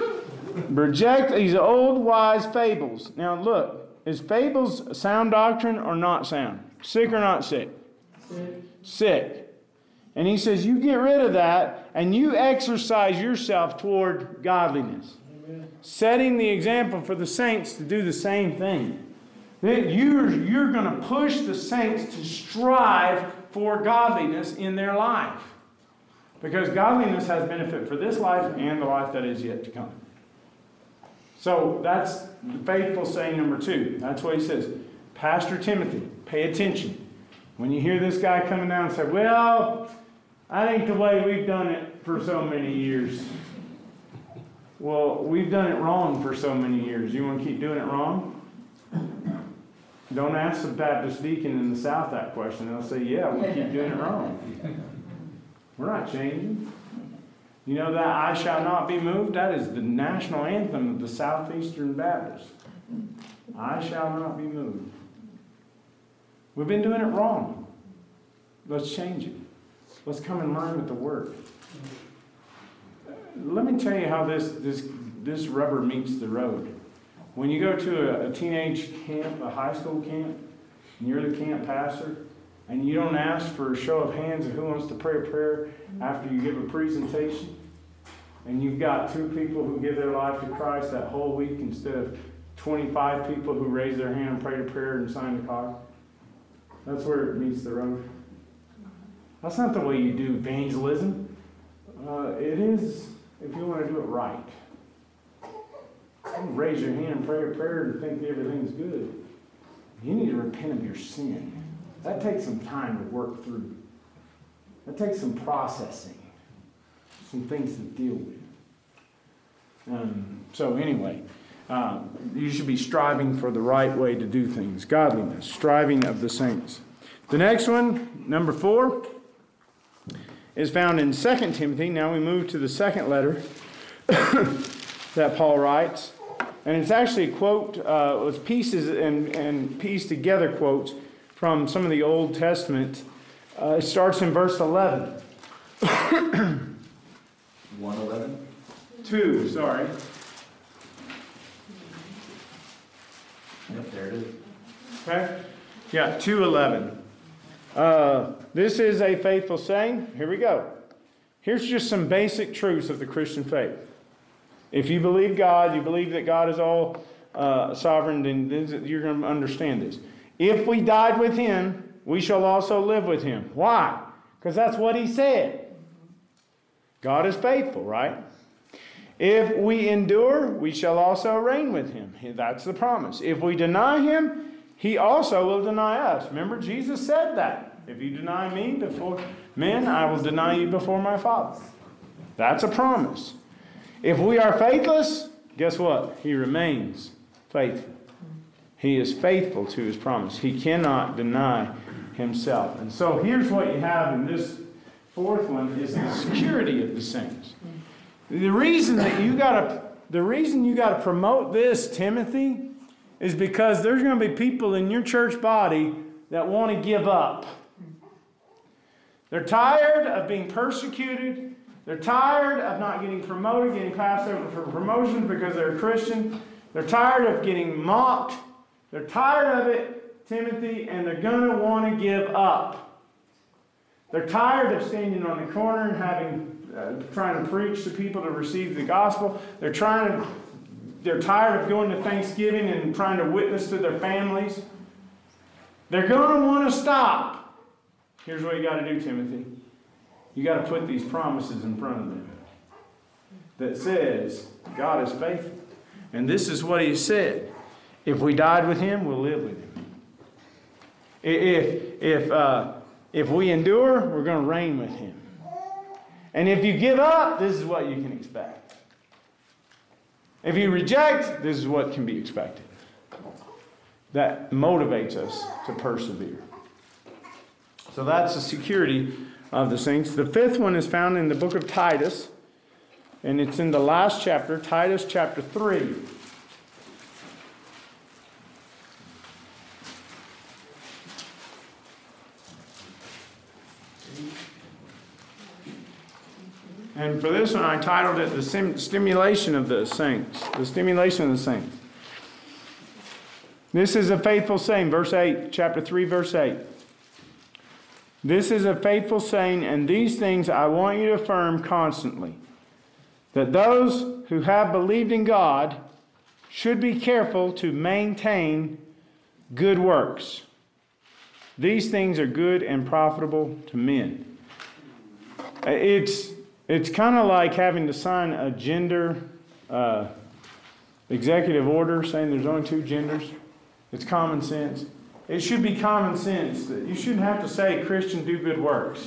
Reject these old wise fables. Now look, is fables sound doctrine or not sound? Sick or not sick? Sick. Sick. And he says you get rid of that and you exercise yourself toward godliness. Amen. Setting the example for the saints to do the same thing. That you're, you're going to push the saints to strive for godliness in their life. Because godliness has benefit for this life and the life that is yet to come. So that's the faithful saying number two. That's what he says. Pastor Timothy, pay attention. When you hear this guy coming down and say, well, I think the way we've done it for so many years. Well, we've done it wrong for so many years. You want to keep doing it wrong? Don't ask the Baptist deacon in the South that question. They'll say, yeah, we keep doing it wrong. We're not changing. You know that I shall not be moved? That is the national anthem of the Southeastern Baptists. I shall not be moved. We've been doing it wrong. Let's change it. Let's come in line with the Word. Let me tell you how this, this, this rubber meets the road. When you go to a, a teenage camp, a high school camp, and you're the camp pastor, and you don't ask for a show of hands of who wants to pray a prayer after you give a presentation, and you've got two people who give their life to Christ that whole week instead of twenty-five people who raise their hand and pray a prayer and sign the card. That's where it meets the road. That's not the way you do evangelism. Uh, it is if you want to do it right. Don't raise your hand and pray a prayer and think everything's good. You need to repent of your sin. That takes some time to work through. That takes some processing. Some things to deal with. Um, so anyway, um, you should be striving for the right way to do things. Godliness, striving of the saints. The next one, number four, is found in Second Timothy. Now we move to the second letter that Paul writes. And it's actually a quote, uh, with pieces and, and pieced together quotes from some of the Old Testament. Uh, it starts in verse eleven. one eleven? two, sorry. Yep, there it is. Okay? Yeah, two eleven. Uh, this is a faithful saying. Here we go. Here's just some basic truths of the Christian faith. If you believe God, you believe that God is all uh, sovereign, then this, you're going to understand this. If we died with him, we shall also live with him. Why? Because that's what he said. God is faithful, right? If we endure, we shall also reign with him. That's the promise. If we deny him, he also will deny us. Remember, Jesus said that. If you deny me before men, I will deny you before my Father. That's a promise. If we are faithless, guess what? He remains faithful. He is faithful to his promise. He cannot deny himself. And so here's what you have in this fourth one is the security of the saints. The reason that you gotta the reason you gotta promote this, Timothy, is because there's going to be people in your church body that want to give up. They're tired of being persecuted. They're tired of not getting promoted, getting passed over for promotion because they're a Christian. They're tired of getting mocked. They're tired of it, Timothy, and they're going to want to give up. They're tired of standing on the corner and having uh, trying to preach to people to receive the gospel. They're trying to They're tired of going to Thanksgiving and trying to witness to their families. They're going to want to stop. Here's what you got to do, Timothy. You got to put these promises in front of them that says God is faithful. And this is what he said. If we died with him, we'll live with him. If, if, uh, if we endure, we're going to reign with him. And if you give up, this is what you can expect. If you reject, this is what can be expected. That motivates us to persevere. So that's the security of the saints. The fifth one is found in the book of Titus. And it's in the last chapter, Titus chapter three. And for this one, I titled it The Sim- Stimulation of the Saints. The Stimulation of the Saints. This is a faithful saying, verse eight, chapter three, verse eight. This is a faithful saying, and these things I want you to affirm constantly, that those who have believed in God should be careful to maintain good works. These things are good and profitable to men. It's It's kind of like having to sign a gender uh, executive order saying there's only two genders. It's common sense. It should be common sense that you shouldn't have to say Christians do good works.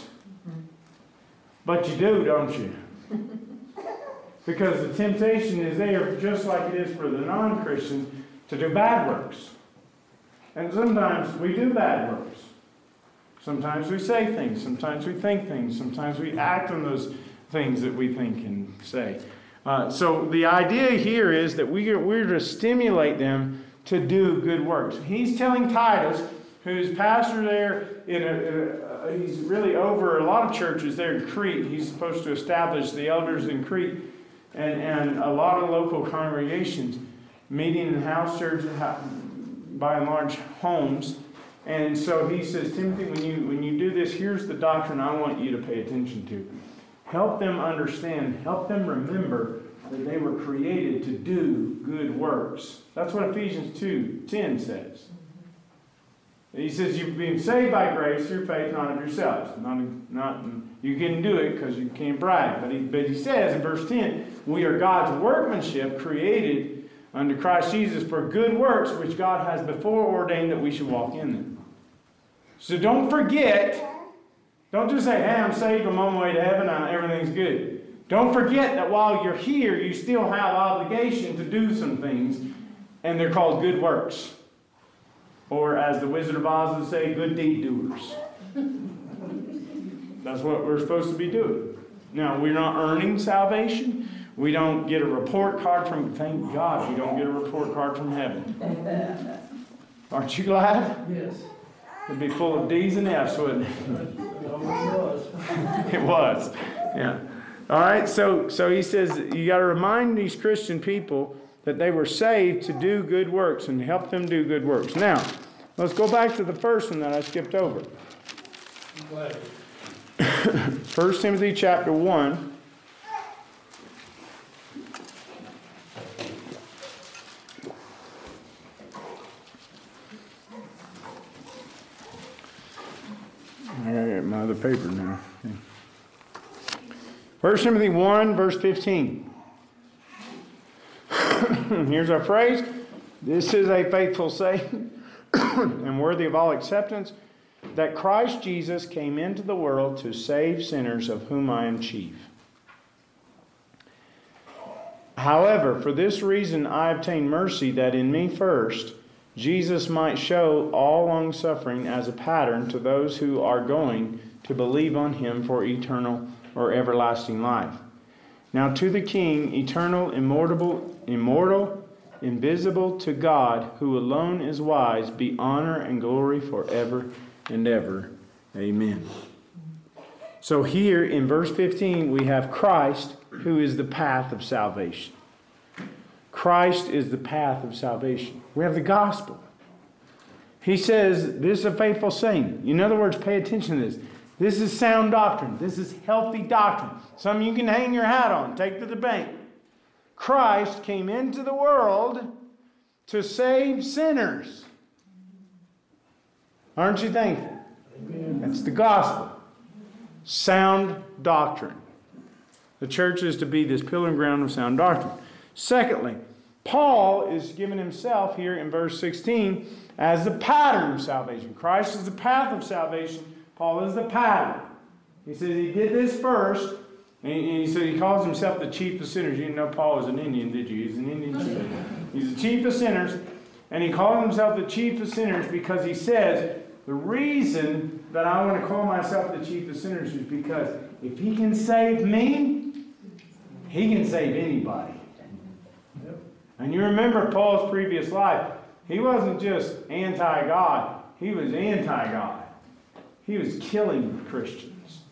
But you do, don't you? Because the temptation is there, just like it is for the non-Christians, to do bad works. And sometimes we do bad works. Sometimes we say things. Sometimes we think things. Sometimes we act on those things that we think and say. Uh, so the idea here is that we are, we're to stimulate them to do good works. He's telling Titus, who's pastor there, in a, in a, he's really over a lot of churches there in Crete. He's supposed to establish the elders in Crete and, and a lot of local congregations, meeting in house churches, by and large homes. And so he says, Timothy, when you when you do this, here's the doctrine I want you to pay attention to. Help them understand, help them remember that they were created to do good works. That's what Ephesians two ten says. He says you've been saved by grace through faith, not of yourselves. Not, not, you can do it because you can't brag. But he, but he says in verse ten, we are God's workmanship created unto Christ Jesus for good works, which God has before ordained that we should walk in them. So don't forget. Don't just say, hey, I'm saved, I'm on my way to heaven, and everything's good. Don't forget that while you're here, you still have obligation to do some things, and they're called good works. Or as the Wizard of Oz would say, good deed doers. That's what we're supposed to be doing. Now, we're not earning salvation. We don't get a report card from, thank God we don't get a report card from heaven. Aren't you glad? Yes. It'd be full of D's and F's, wouldn't it? It was. Yeah. All right, so so he says you got to remind these Christian people that they were saved to do good works and help them do good works. Now, let's go back to the first one that I skipped over. First Timothy chapter one. paper now. First Timothy one, verse fifteen. Here's our phrase. This is a faithful saying and worthy of all acceptance, that Christ Jesus came into the world to save sinners, of whom I am chief. However, for this reason I obtained mercy, that in me first Jesus might show all long-suffering as a pattern to those who are going to believe on him for eternal or everlasting life. Now to the King, eternal, immortal, immortal, invisible to God, who alone is wise, be honor and glory forever and ever. Amen. So here in verse fifteen, we have Christ, who is the path of salvation. Christ is the path of salvation. We have the gospel. He says, this is a faithful saying. In other words, pay attention to this. This is sound doctrine. This is healthy doctrine. Some you can hang your hat on, take to the bank. Christ came into the world to save sinners. Aren't you thankful? Amen. That's the gospel. Sound doctrine. The church is to be this pillar and ground of sound doctrine. Secondly, Paul is given himself here in verse sixteen as the pattern of salvation. Christ is the path of salvation. Paul is the pattern. He says he did this first. And he said he calls himself the chief of sinners. You didn't know Paul was an Indian, did you? He's an Indian chief. He's the chief of sinners. And he called himself the chief of sinners because he says, the reason that I want to call myself the chief of sinners is because if he can save me, he can save anybody. And you remember Paul's previous life. He wasn't just anti-God. He was anti-God. He was killing Christians.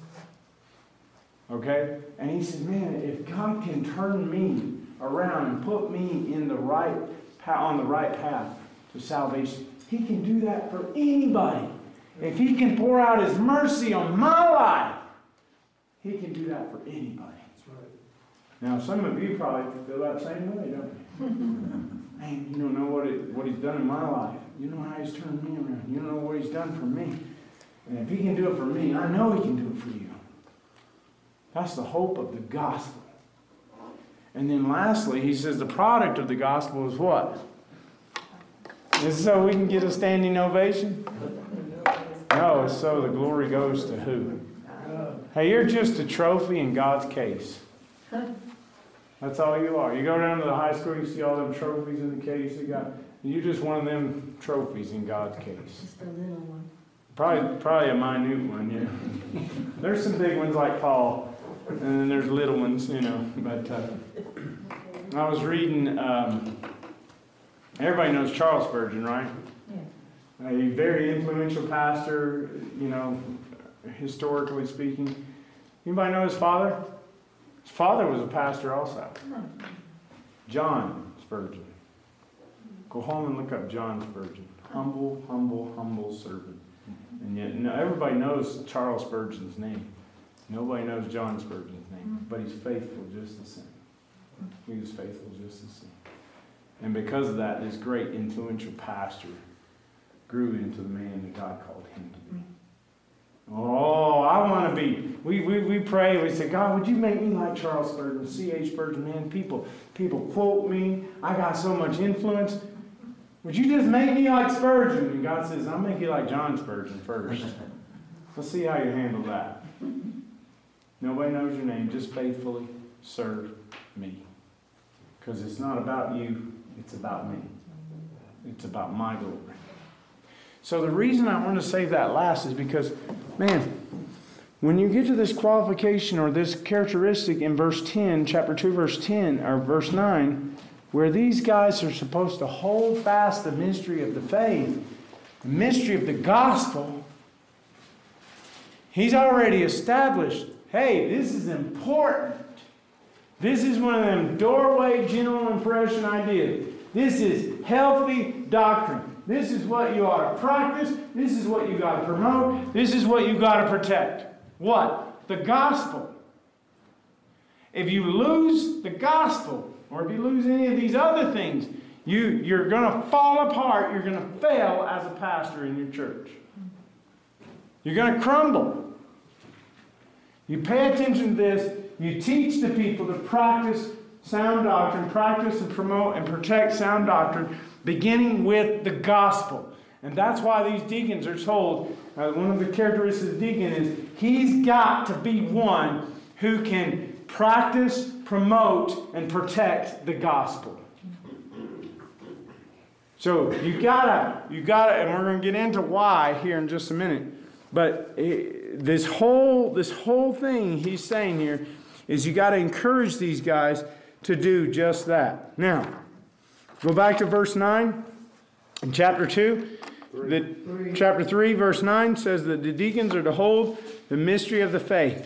Okay? And he said, man, if God can turn me around and put me in the right on the right path to salvation, he can do that for anybody. If he can pour out his mercy on my life, he can do that for anybody. That's right. Now, some of you probably feel that same way, don't you? Man, you don't know what it, what he's done in my life. You know how he's turned me around. You don't know what he's done for me. And if he can do it for me, I know he can do it for you. That's the hope of the gospel. And then lastly, he says the product of the gospel is what? Is it so we can get a standing ovation? No, it's so the glory goes to who? Hey, you're just a trophy in God's case. That's all you are. You go down to the high school, you see all them trophies in the case they got. You're just one of them trophies in God's case. Just a little one. Probably, probably a minute one, yeah. There's some big ones like Paul. And then there's little ones, you know. But uh, I was reading, um, everybody knows Charles Spurgeon, right? Yeah. A very influential pastor, you know, historically speaking. Anybody know his father? His father was a pastor also. John Spurgeon. Go home and look up John Spurgeon. Humble, humble, humble servant. And yet, no, everybody knows Charles Spurgeon's name. Nobody knows John Spurgeon's name, but he's faithful just the same. He was faithful just the same. And because of that, this great influential pastor grew into the man that God called him to be. Oh, I want to be. We, we, we pray, we say, God, would you make me like Charles Spurgeon, C H Spurgeon, man? People, people quote me. I got so much influence. Would you just make me like Spurgeon? And God says, I'll make you like John Spurgeon first. Let's see how you handle that. Nobody knows your name. Just faithfully serve me. Because it's not about you. It's about me. It's about my glory. So the reason I want to save that last is because, man, when you get to this qualification or this characteristic in verse ten, chapter two, verse ten, or verse nine, where these guys are supposed to hold fast the mystery of the faith, the mystery of the gospel, he's already established, hey, this is important. This is one of them doorway general impression ideas. This is healthy doctrine. This is what you ought to practice. This is what you got to promote. This is what you got to protect. What? The gospel. If you lose the gospel, or if you lose any of these other things, you, you're going to fall apart. You're going to fail as a pastor in your church. You're going to crumble. You pay attention to this. You teach the people to practice sound doctrine, practice and promote and protect sound doctrine, beginning with the gospel. And that's why these deacons are told, uh, one of the characteristics of the deacon is he's got to be one who can practice, promote, and protect the gospel. So you gotta, you gotta, and we're going to get into why here in just a minute. But it, this whole, this whole thing he's saying here is you got to encourage these guys to do just that. Now, go back to verse nine in chapter two. The, chapter three, verse nine says that the deacons are to hold the mystery of the faith.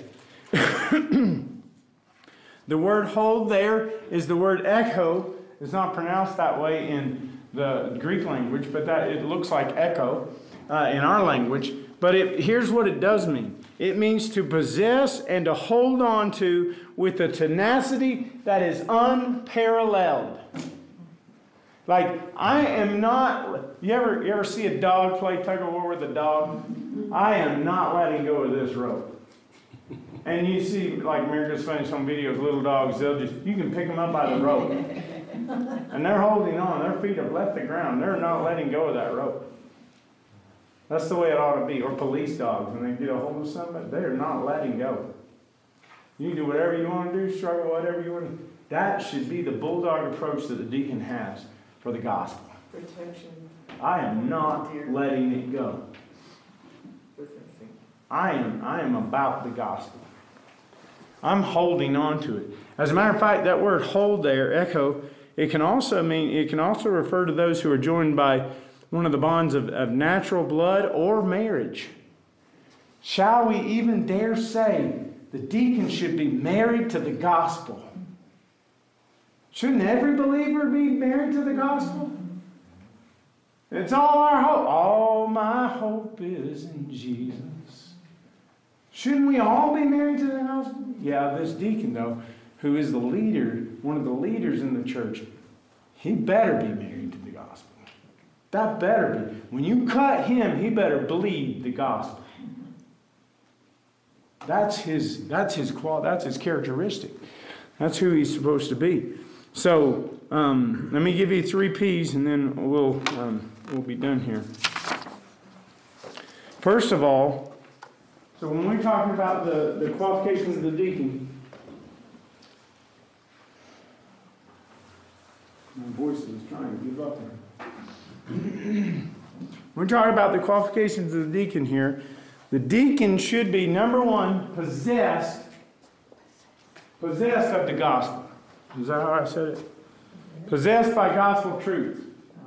The word hold there is the word echo. It's not pronounced that way in the Greek language, but that it looks like echo uh, in our language. But it, here's what it does mean. It means to possess and to hold on to with a tenacity that is unparalleled. Like, I am not, you ever, you ever see a dog play tug of war with a dog? I am not letting go of this rope. And you see, like America's Funniest Home Videos, little dogs, they'll just, you can pick them up by the rope. And they're holding on. Their feet have left the ground. They're not letting go of that rope. That's the way it ought to be. Or police dogs, when they get a hold of somebody, they're not letting go. You can do whatever you want to do, struggle whatever you want to do. That should be the bulldog approach that the deacon has for the gospel. Protection. I am not letting it go. I am, I am about the gospel. I'm holding on to it. As a matter of fact, that word hold there, echo, it can also mean, it can also refer to those who are joined by one of the bonds of, of natural blood or marriage. Shall we even dare say the deacon should be married to the gospel? Shouldn't every believer be married to the gospel? It's all our hope. All my hope is in Jesus. Shouldn't we all be married to the gospel? Yeah, this deacon, though, who is the leader, one of the leaders in the church, he better be married to the gospel. That better be. When you cut him, he better believe the gospel. That's his, that's his qual, that's his characteristic. That's who he's supposed to be. So, um, let me give you three P's and then we'll, um, we'll be done here. First of all, so when we're talking about the, the qualifications of the deacon, my voice is trying to give up here. We're talking about the qualifications of the deacon here. The deacon should be, number one, possessed, possessed of the gospel. Is that how I said it? Possessed by gospel truth.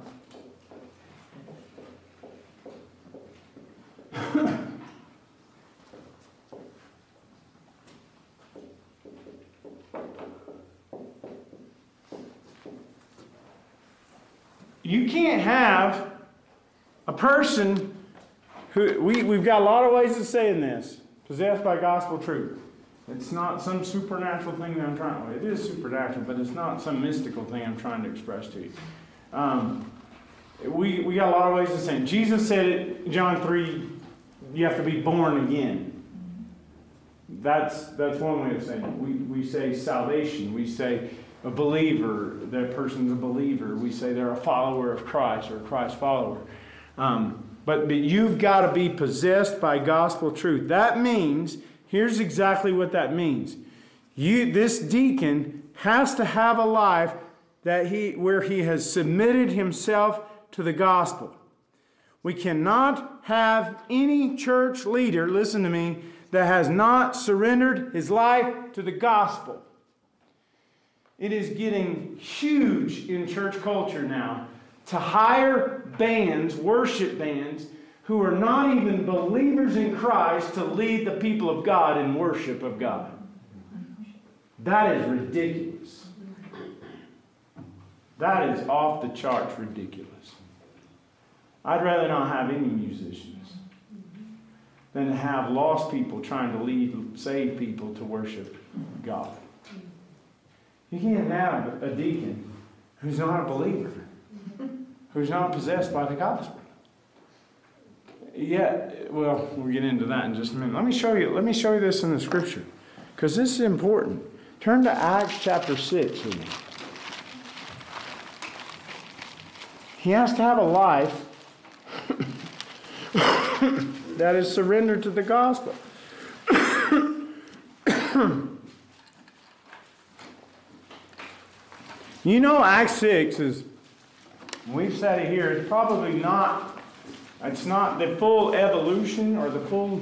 You can't have a person who, we, we've got a lot of ways of saying this, possessed by gospel truth. It's not some supernatural thing that I'm trying to, it is supernatural, but it's not some mystical thing I'm trying to express to you. Um, we, we got a lot of ways of saying. Jesus said it in John three, you have to be born again. That's, that's one way of saying it. We, we say salvation. We say a believer, that person's a believer. We say they're a follower of Christ or a Christ follower. Um, but, but you've got to be possessed by gospel truth. That means, here's exactly what that means. You, this deacon has to have a life that he, where he has submitted himself to the gospel. We cannot have any church leader, listen to me, that has not surrendered his life to the gospel. It is getting huge in church culture now to hire bands, worship bands, who are not even believers in Christ to lead the people of God in worship of God. That is ridiculous. That is off the charts ridiculous. I'd rather not have any musicians than to have lost people trying to lead saved people to worship God. You can't have a deacon who's not a believer, who's not possessed by the gospel. Yeah, well, we'll get into that in just a minute. Let me show you, let me show you this in the scripture, because this is important. Turn to Acts chapter six with me. He has to have a life that is surrendered to the gospel. You know, Acts six is, we've said it here, it's probably not, it's not the full evolution or the full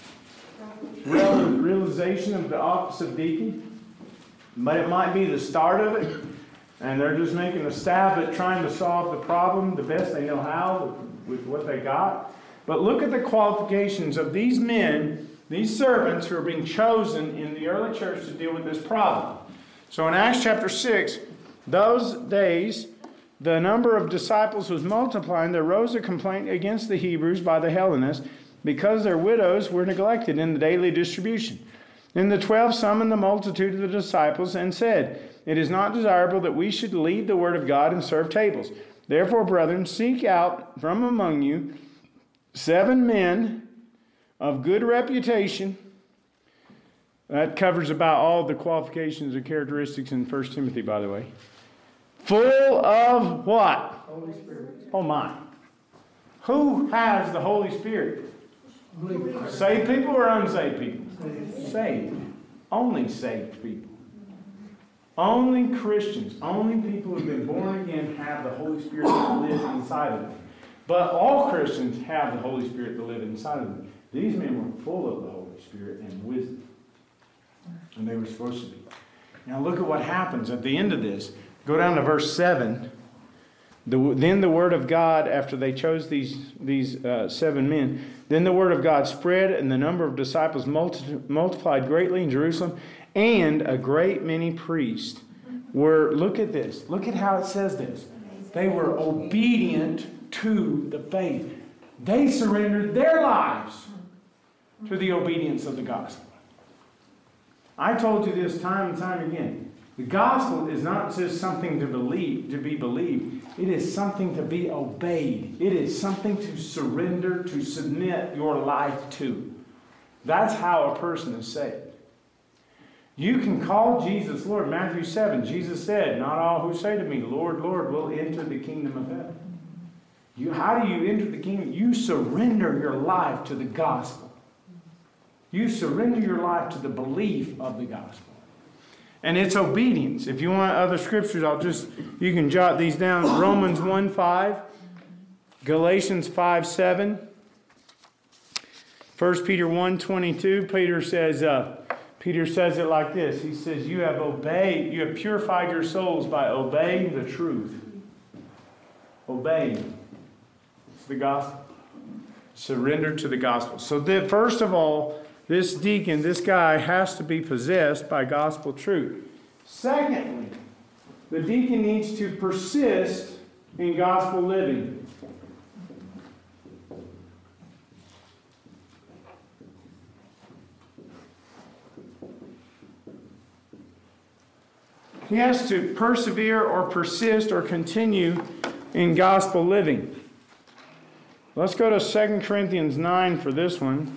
real, realization of the office of deacon, but it might be the start of it, and they're just making a stab at trying to solve the problem the best they know how with, with what they got. But look at the qualifications of these men, these servants who are being chosen in the early church to deal with this problem. So in Acts chapter six, those days, the number of disciples was multiplying. There arose a complaint against the Hebrews by the Hellenists because their widows were neglected in the daily distribution. Then the twelve summoned the multitude of the disciples and said, "It is not desirable that we should leave the word of God and serve tables. Therefore, brethren, seek out from among you seven men of good reputation." That covers about all the qualifications and characteristics in First Timothy, by the way. Full of what? Holy Spirit. Oh my. Who has the Holy Spirit? Believers. Saved people or unsaved people? Saved. Saved. Only saved people. Only Christians, only people who have been born again have the Holy Spirit that lives inside of them. But all Christians have the Holy Spirit that lives inside of them. These men were full of the Holy Spirit and wisdom. And they were supposed to be. Now look at what happens at the end of this. Go down to verse seven. The, then the word of God, after they chose these, these uh, seven men, then the word of God spread, and the number of disciples multi- multiplied greatly in Jerusalem, and a great many priests were, look at this, look at how it says this. They were obedient to the faith. They surrendered their lives to the obedience of the gospel. I told you this time and time again. The gospel is not just something to believe, to be believed. It is something to be obeyed. It is something to surrender, to submit your life to. That's how a person is saved. You can call Jesus Lord. Matthew seven, Jesus said, "Not all who say to me, Lord, Lord, will enter the kingdom of heaven." You, how do you enter the kingdom? You surrender your life to the gospel. You surrender your life to the belief of the gospel. And it's obedience. If you want other scriptures, I'll just, you can jot these down. Romans one five, Galatians five seven, First Peter one twenty-two. Peter says, uh, Peter says it like this. He says, you have obeyed, you have purified your souls by obeying the truth. Obeying. It's the gospel. Surrender to the gospel. So that first of all, this deacon, this guy, has to be possessed by gospel truth. Secondly, the deacon needs to persist in gospel living. He has to persevere or persist or continue in gospel living. Let's go to Second Corinthians nine for this one.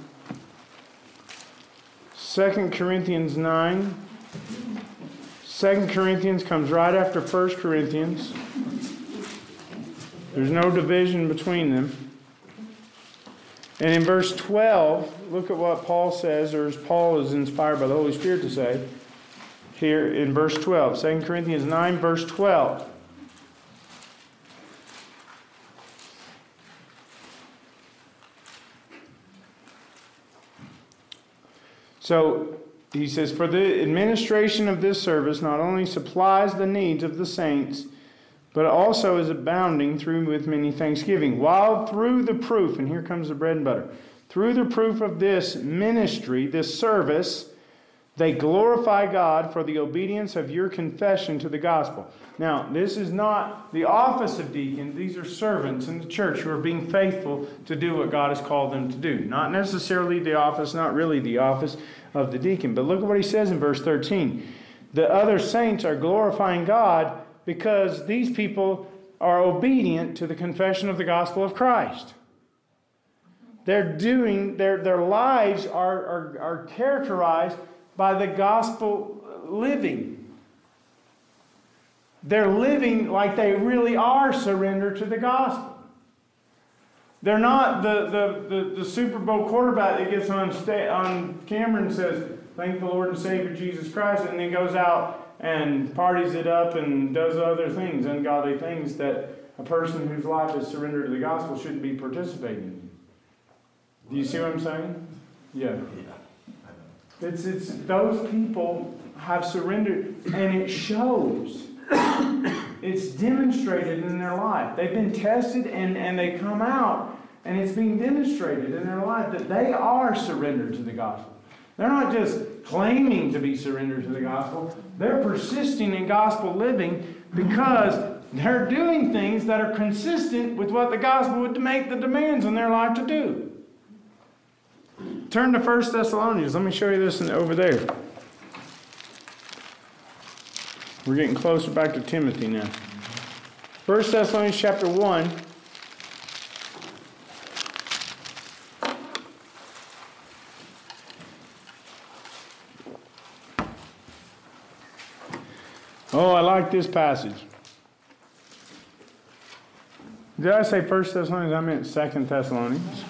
Second Corinthians nine. Second Corinthians comes right after First Corinthians. There's no division between them. And in verse twelve, look at what Paul says, or as Paul is inspired by the Holy Spirit to say, here in verse twelve. Second Corinthians nine, verse twelve. So he says, for the administration of this service not only supplies the needs of the saints, but also is abounding through with many thanksgiving. While through the proof, and here comes the bread and butter, through the proof of this ministry, this service, they glorify God for the obedience of your confession to the gospel. Now, this is not the office of deacon. These are servants in the church who are being faithful to do what God has called them to do. Not necessarily the office, not really the office of the deacon. But look at what he says in verse thirteen. The other saints are glorifying God because these people are obedient to the confession of the gospel of Christ. they're doing, their, their lives are, are, are characterized by the gospel living. They're living like they really are surrendered to the gospel. They're not the, the, the, the Super Bowl quarterback that gets on, sta- on camera and says, thank the Lord and Savior Jesus Christ, and then goes out and parties it up and does other things, ungodly things that a person whose life is surrendered to the gospel shouldn't be participating in. Do you see what I'm saying? Yeah. It's, it's, those people have surrendered, and it shows. It's demonstrated in their life. They've been tested, and, and they come out, and it's being demonstrated in their life that they are surrendered to the gospel. They're not just claiming to be surrendered to the gospel. They're persisting in gospel living because they're doing things that are consistent with what the gospel would make the demands on their life to do. Turn to First Thessalonians. Let me show you this over there. We're getting closer back to Timothy now. First Thessalonians chapter one. Oh, I like this passage. Did I say First Thessalonians? I meant Second Thessalonians.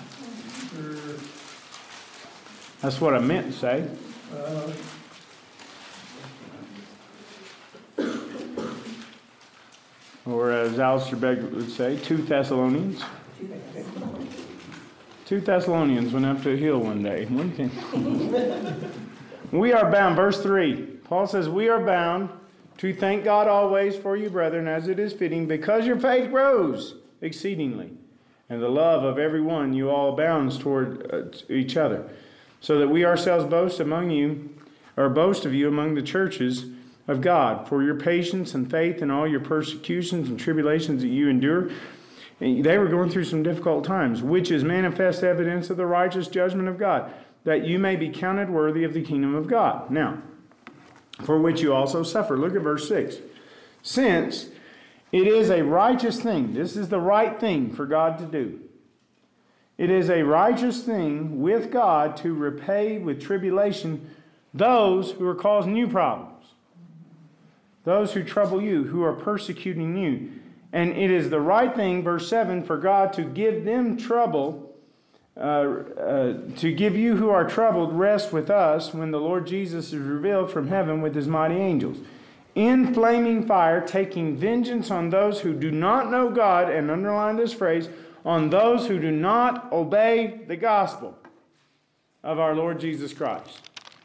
That's what I meant to say. Uh, Or as Alistair Begg would say, two Thessalonians. Two Thessalonians went up to a hill one day. One thing. We are bound. Verse three. Paul says, we are bound to thank God always for you, brethren, as it is fitting, because your faith grows exceedingly, and the love of every one you all abounds toward uh, each other, so that we ourselves boast among you, or boast of you among the churches of God, for your patience and faith in all your persecutions and tribulations that you endure. And they were going through some difficult times, which is manifest evidence of the righteous judgment of God, that you may be counted worthy of the kingdom of God. Now, for which you also suffer. Look at verse six. Since it is a righteous thing, this is the right thing for God to do. It is a righteous thing with God to repay with tribulation those who are causing you problems. Those who trouble you, who are persecuting you. And it is the right thing, verse seven, for God to give them trouble, uh, uh, to give you who are troubled rest with us when the Lord Jesus is revealed from heaven with his mighty angels, in flaming fire, taking vengeance on those who do not know God, and underline this phrase, on those who do not obey the gospel of our Lord Jesus Christ.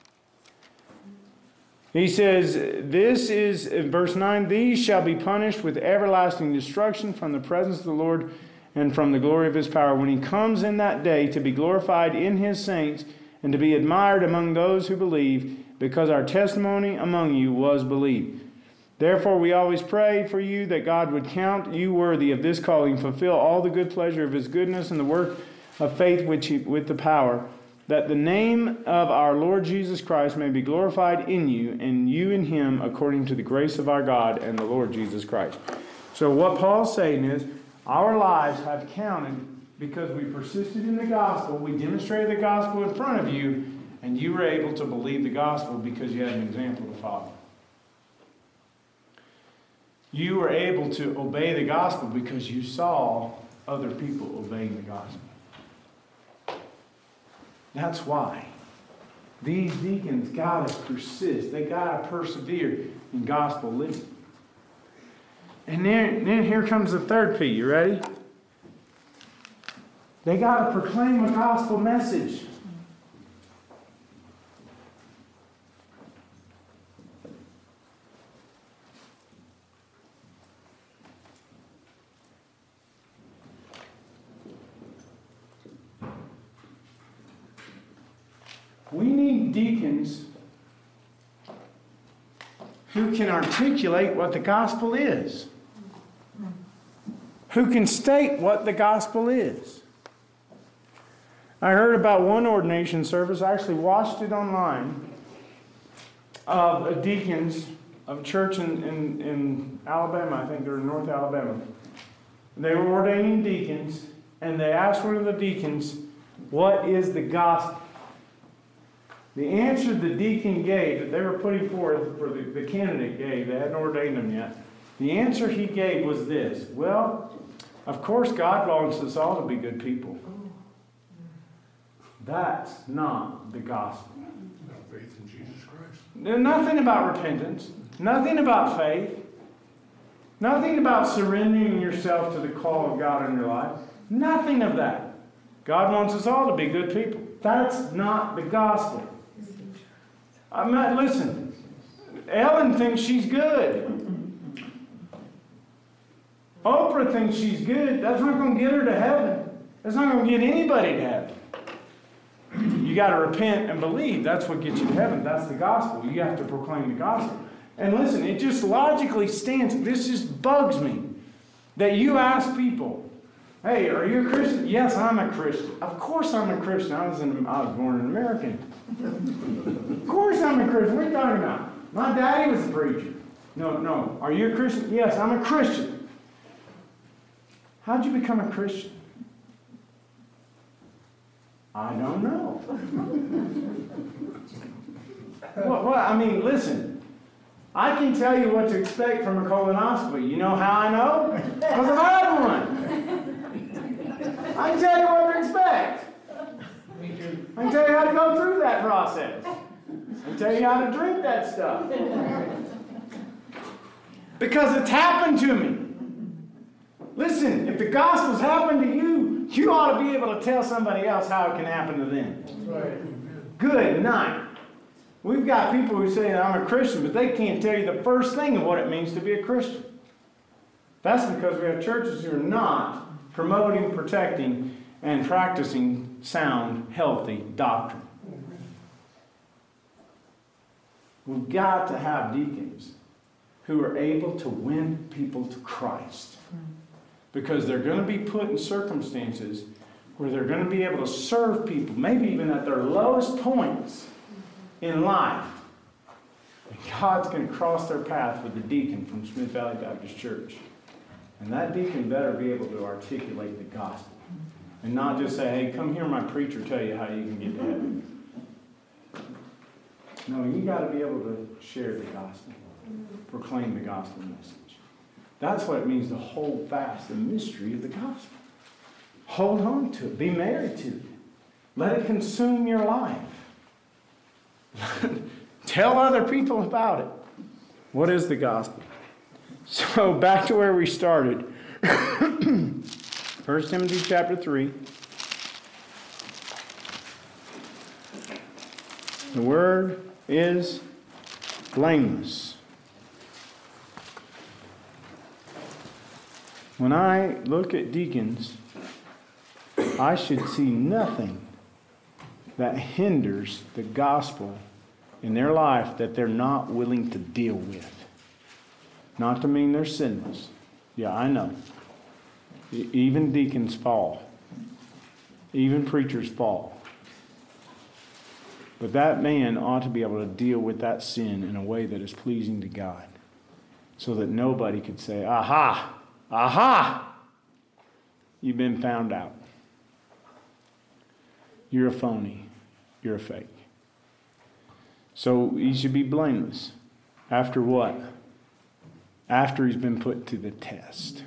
He says, this is, in verse nine, these shall be punished with everlasting destruction from the presence of the Lord and from the glory of his power, when he comes in that day to be glorified in his saints and to be admired among those who believe, because our testimony among you was believed. Therefore we always pray for you that God would count you worthy of this calling, fulfill all the good pleasure of his goodness and the work of faith which he, with the power, that the name of our Lord Jesus Christ may be glorified in you, and you in him, according to the grace of our God and the Lord Jesus Christ. So what Paul's saying is, our lives have counted because we persisted in the gospel, we demonstrated the gospel in front of you, and you were able to believe the gospel because you had an example to follow. You were able to obey the gospel because you saw other people obeying the gospel. That's why these deacons got to persist. They got to persevere in gospel living. And then, then here comes the third P. You ready? They got to proclaim a gospel message. We need deacons who can articulate what the gospel is, who can state what the gospel is. I heard about one ordination service, I actually watched it online, of deacons of a church in, in, in Alabama, I think they're in North Alabama. They were ordaining deacons, and they asked one of the deacons, What is the gospel? The answer the deacon gave, that they were putting forth, for the, the candidate gave, they hadn't ordained him yet. The answer he gave was this: well, of course God wants us all to be good people. That's not the gospel. No faith in Jesus Christ. There's nothing about repentance, nothing about faith, nothing about surrendering yourself to the call of God in your life. Nothing of that. God wants us all to be good people. That's not the gospel. I'm not, listen, Ellen thinks she's good. Oprah thinks she's good. That's not going to get her to heaven. That's not going to get anybody to heaven. You got to repent and believe. That's what gets you to heaven. That's the gospel. You have to proclaim the gospel. And listen, it just logically stands. This just bugs me that you ask people, hey, are you a Christian? Yes, I'm a Christian. Of course I'm a Christian. I was, in, I was born an American. Of course I'm a Christian. What are you talking about? My daddy was a preacher. No, no. Are you a Christian? Yes, I'm a Christian. How'd you become a Christian? I don't know. Well, well, I mean, listen. I can tell you what to expect from a colonoscopy. You know how I know? Because I've had one. I can tell you what to expect. Me too. I can tell you how to go through that process. I can tell you how to drink that stuff. Because it's happened to me. Listen, if the gospel's happened to you, you ought to be able to tell somebody else how it can happen to them. That's right. Good night. We've got people who say, I'm a Christian, but they can't tell you the first thing of what it means to be a Christian. That's because we have churches who are not promoting, protecting, and practicing sound, healthy doctrine. We've got to have deacons who are able to win people to Christ. Because they're going to be put in circumstances where they're going to be able to serve people, maybe even at their lowest points in life. And God's going to cross their path with the deacon from Smith Valley Baptist Church. And that deacon better be able to articulate the gospel. And not just say, hey, come hear my preacher tell you how you can get to heaven. No, you got to be able to share the gospel. Proclaim the gospel message. That's what it means to hold fast the mystery of the gospel. Hold on to it. Be married to it. Let it consume your life. Tell other people about it. What is the gospel? So back to where we started. First Timothy chapter three. The word is blameless. When I look at deacons, I should see nothing that hinders the gospel in their life that they're not willing to deal with. Not to mean they're sinless. Yeah, I know. Even deacons fall. Even preachers fall. But that man ought to be able to deal with that sin in a way that is pleasing to God. So that nobody could say, aha! Aha! You've been found out. You're a phony. You're a fake. So he should be blameless. After what? After he's been put to the test.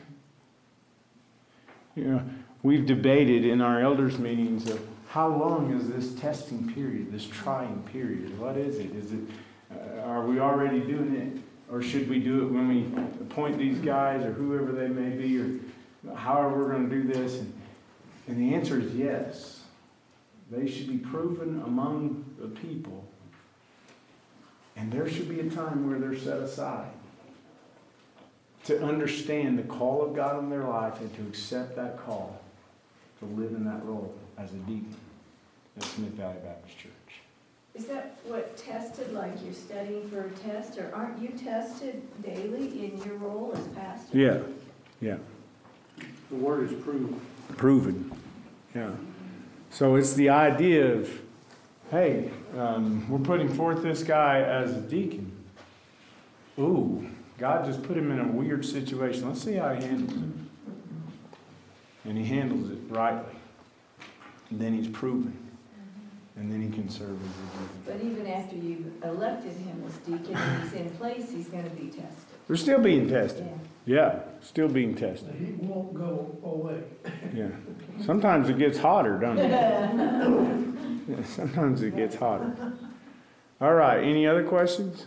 You know, we've debated in our elders' meetings of how long is this testing period, this trying period? What is it? Is it? Uh, are we already doing it? Or should we do it when we appoint these guys or whoever they may be, or however we're going to do this? And, and the answer is yes. They should be proven among the people. And there should be a time where they're set aside to understand the call of God in their life and to accept that call to live in that role as a deacon at Smith Valley Baptist Church. Is that what tested, like you're studying for a test, or aren't you tested daily in your role as pastor? Yeah, yeah. The word is proved. Proven, yeah. So it's the idea of, hey, um, we're putting forth this guy as a deacon. Ooh, God just put him in a weird situation. Let's see how he handles it. And he handles it rightly. And then he's proven. And then he can serve as a deacon. But even after you've elected him as deacon and he's in place, he's gonna be tested. They're still being tested. Yeah. Yeah, still being tested. He won't go away. Yeah. Sometimes it gets hotter, doesn't it? Yeah, sometimes it gets hotter. All right, any other questions?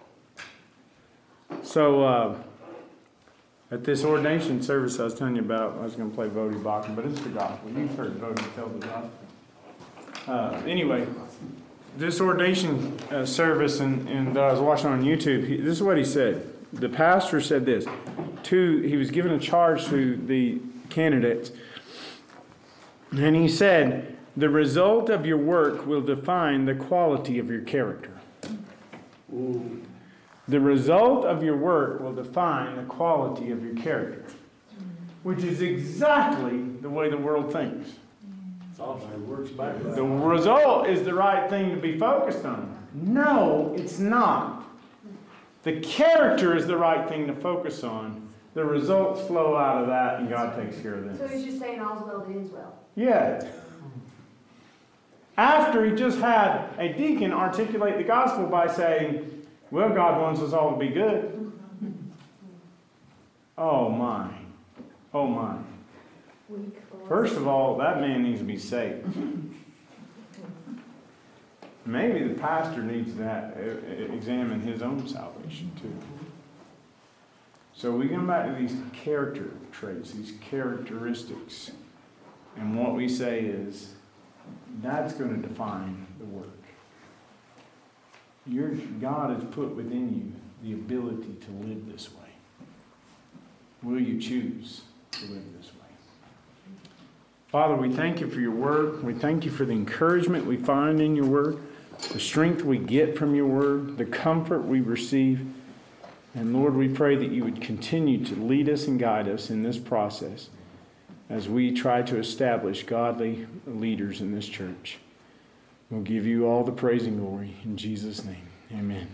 So, uh, at this ordination service I was telling you about, I was going to play Vodi Bakken, but it's the gospel. You've heard Vodi tell the gospel. Uh, anyway, this ordination uh, service, and, and I was watching on YouTube, he, this is what he said. The pastor said this. To, he was given a charge to the candidates, and he said, the result of your work will define the quality of your character. Ooh. The result of your work will define the quality of your character, which is exactly the way the world thinks. It's awesome. It works back. The result is the right thing to be focused on. No, it's not. The character is the right thing to focus on. The results flow out of that, and God takes care of them. So he's just saying all's well that ends well. Yeah. After he just had a deacon articulate the gospel by saying, well, God wants us all to be good. Oh my. Oh my. First of all, that man needs to be saved. Maybe the pastor needs to uh, examine his own salvation too. So we come back to these character traits, these characteristics. And what we say is, that's going to define the work. Your, God has put within you the ability to live this way. Will you choose to live this way? Father, we thank you for your word. We thank you for the encouragement we find in your word, the strength we get from your word, the comfort we receive. And Lord, we pray that you would continue to lead us and guide us in this process as we try to establish godly leaders in this church. We'll give you all the praise and glory in Jesus' name. Amen.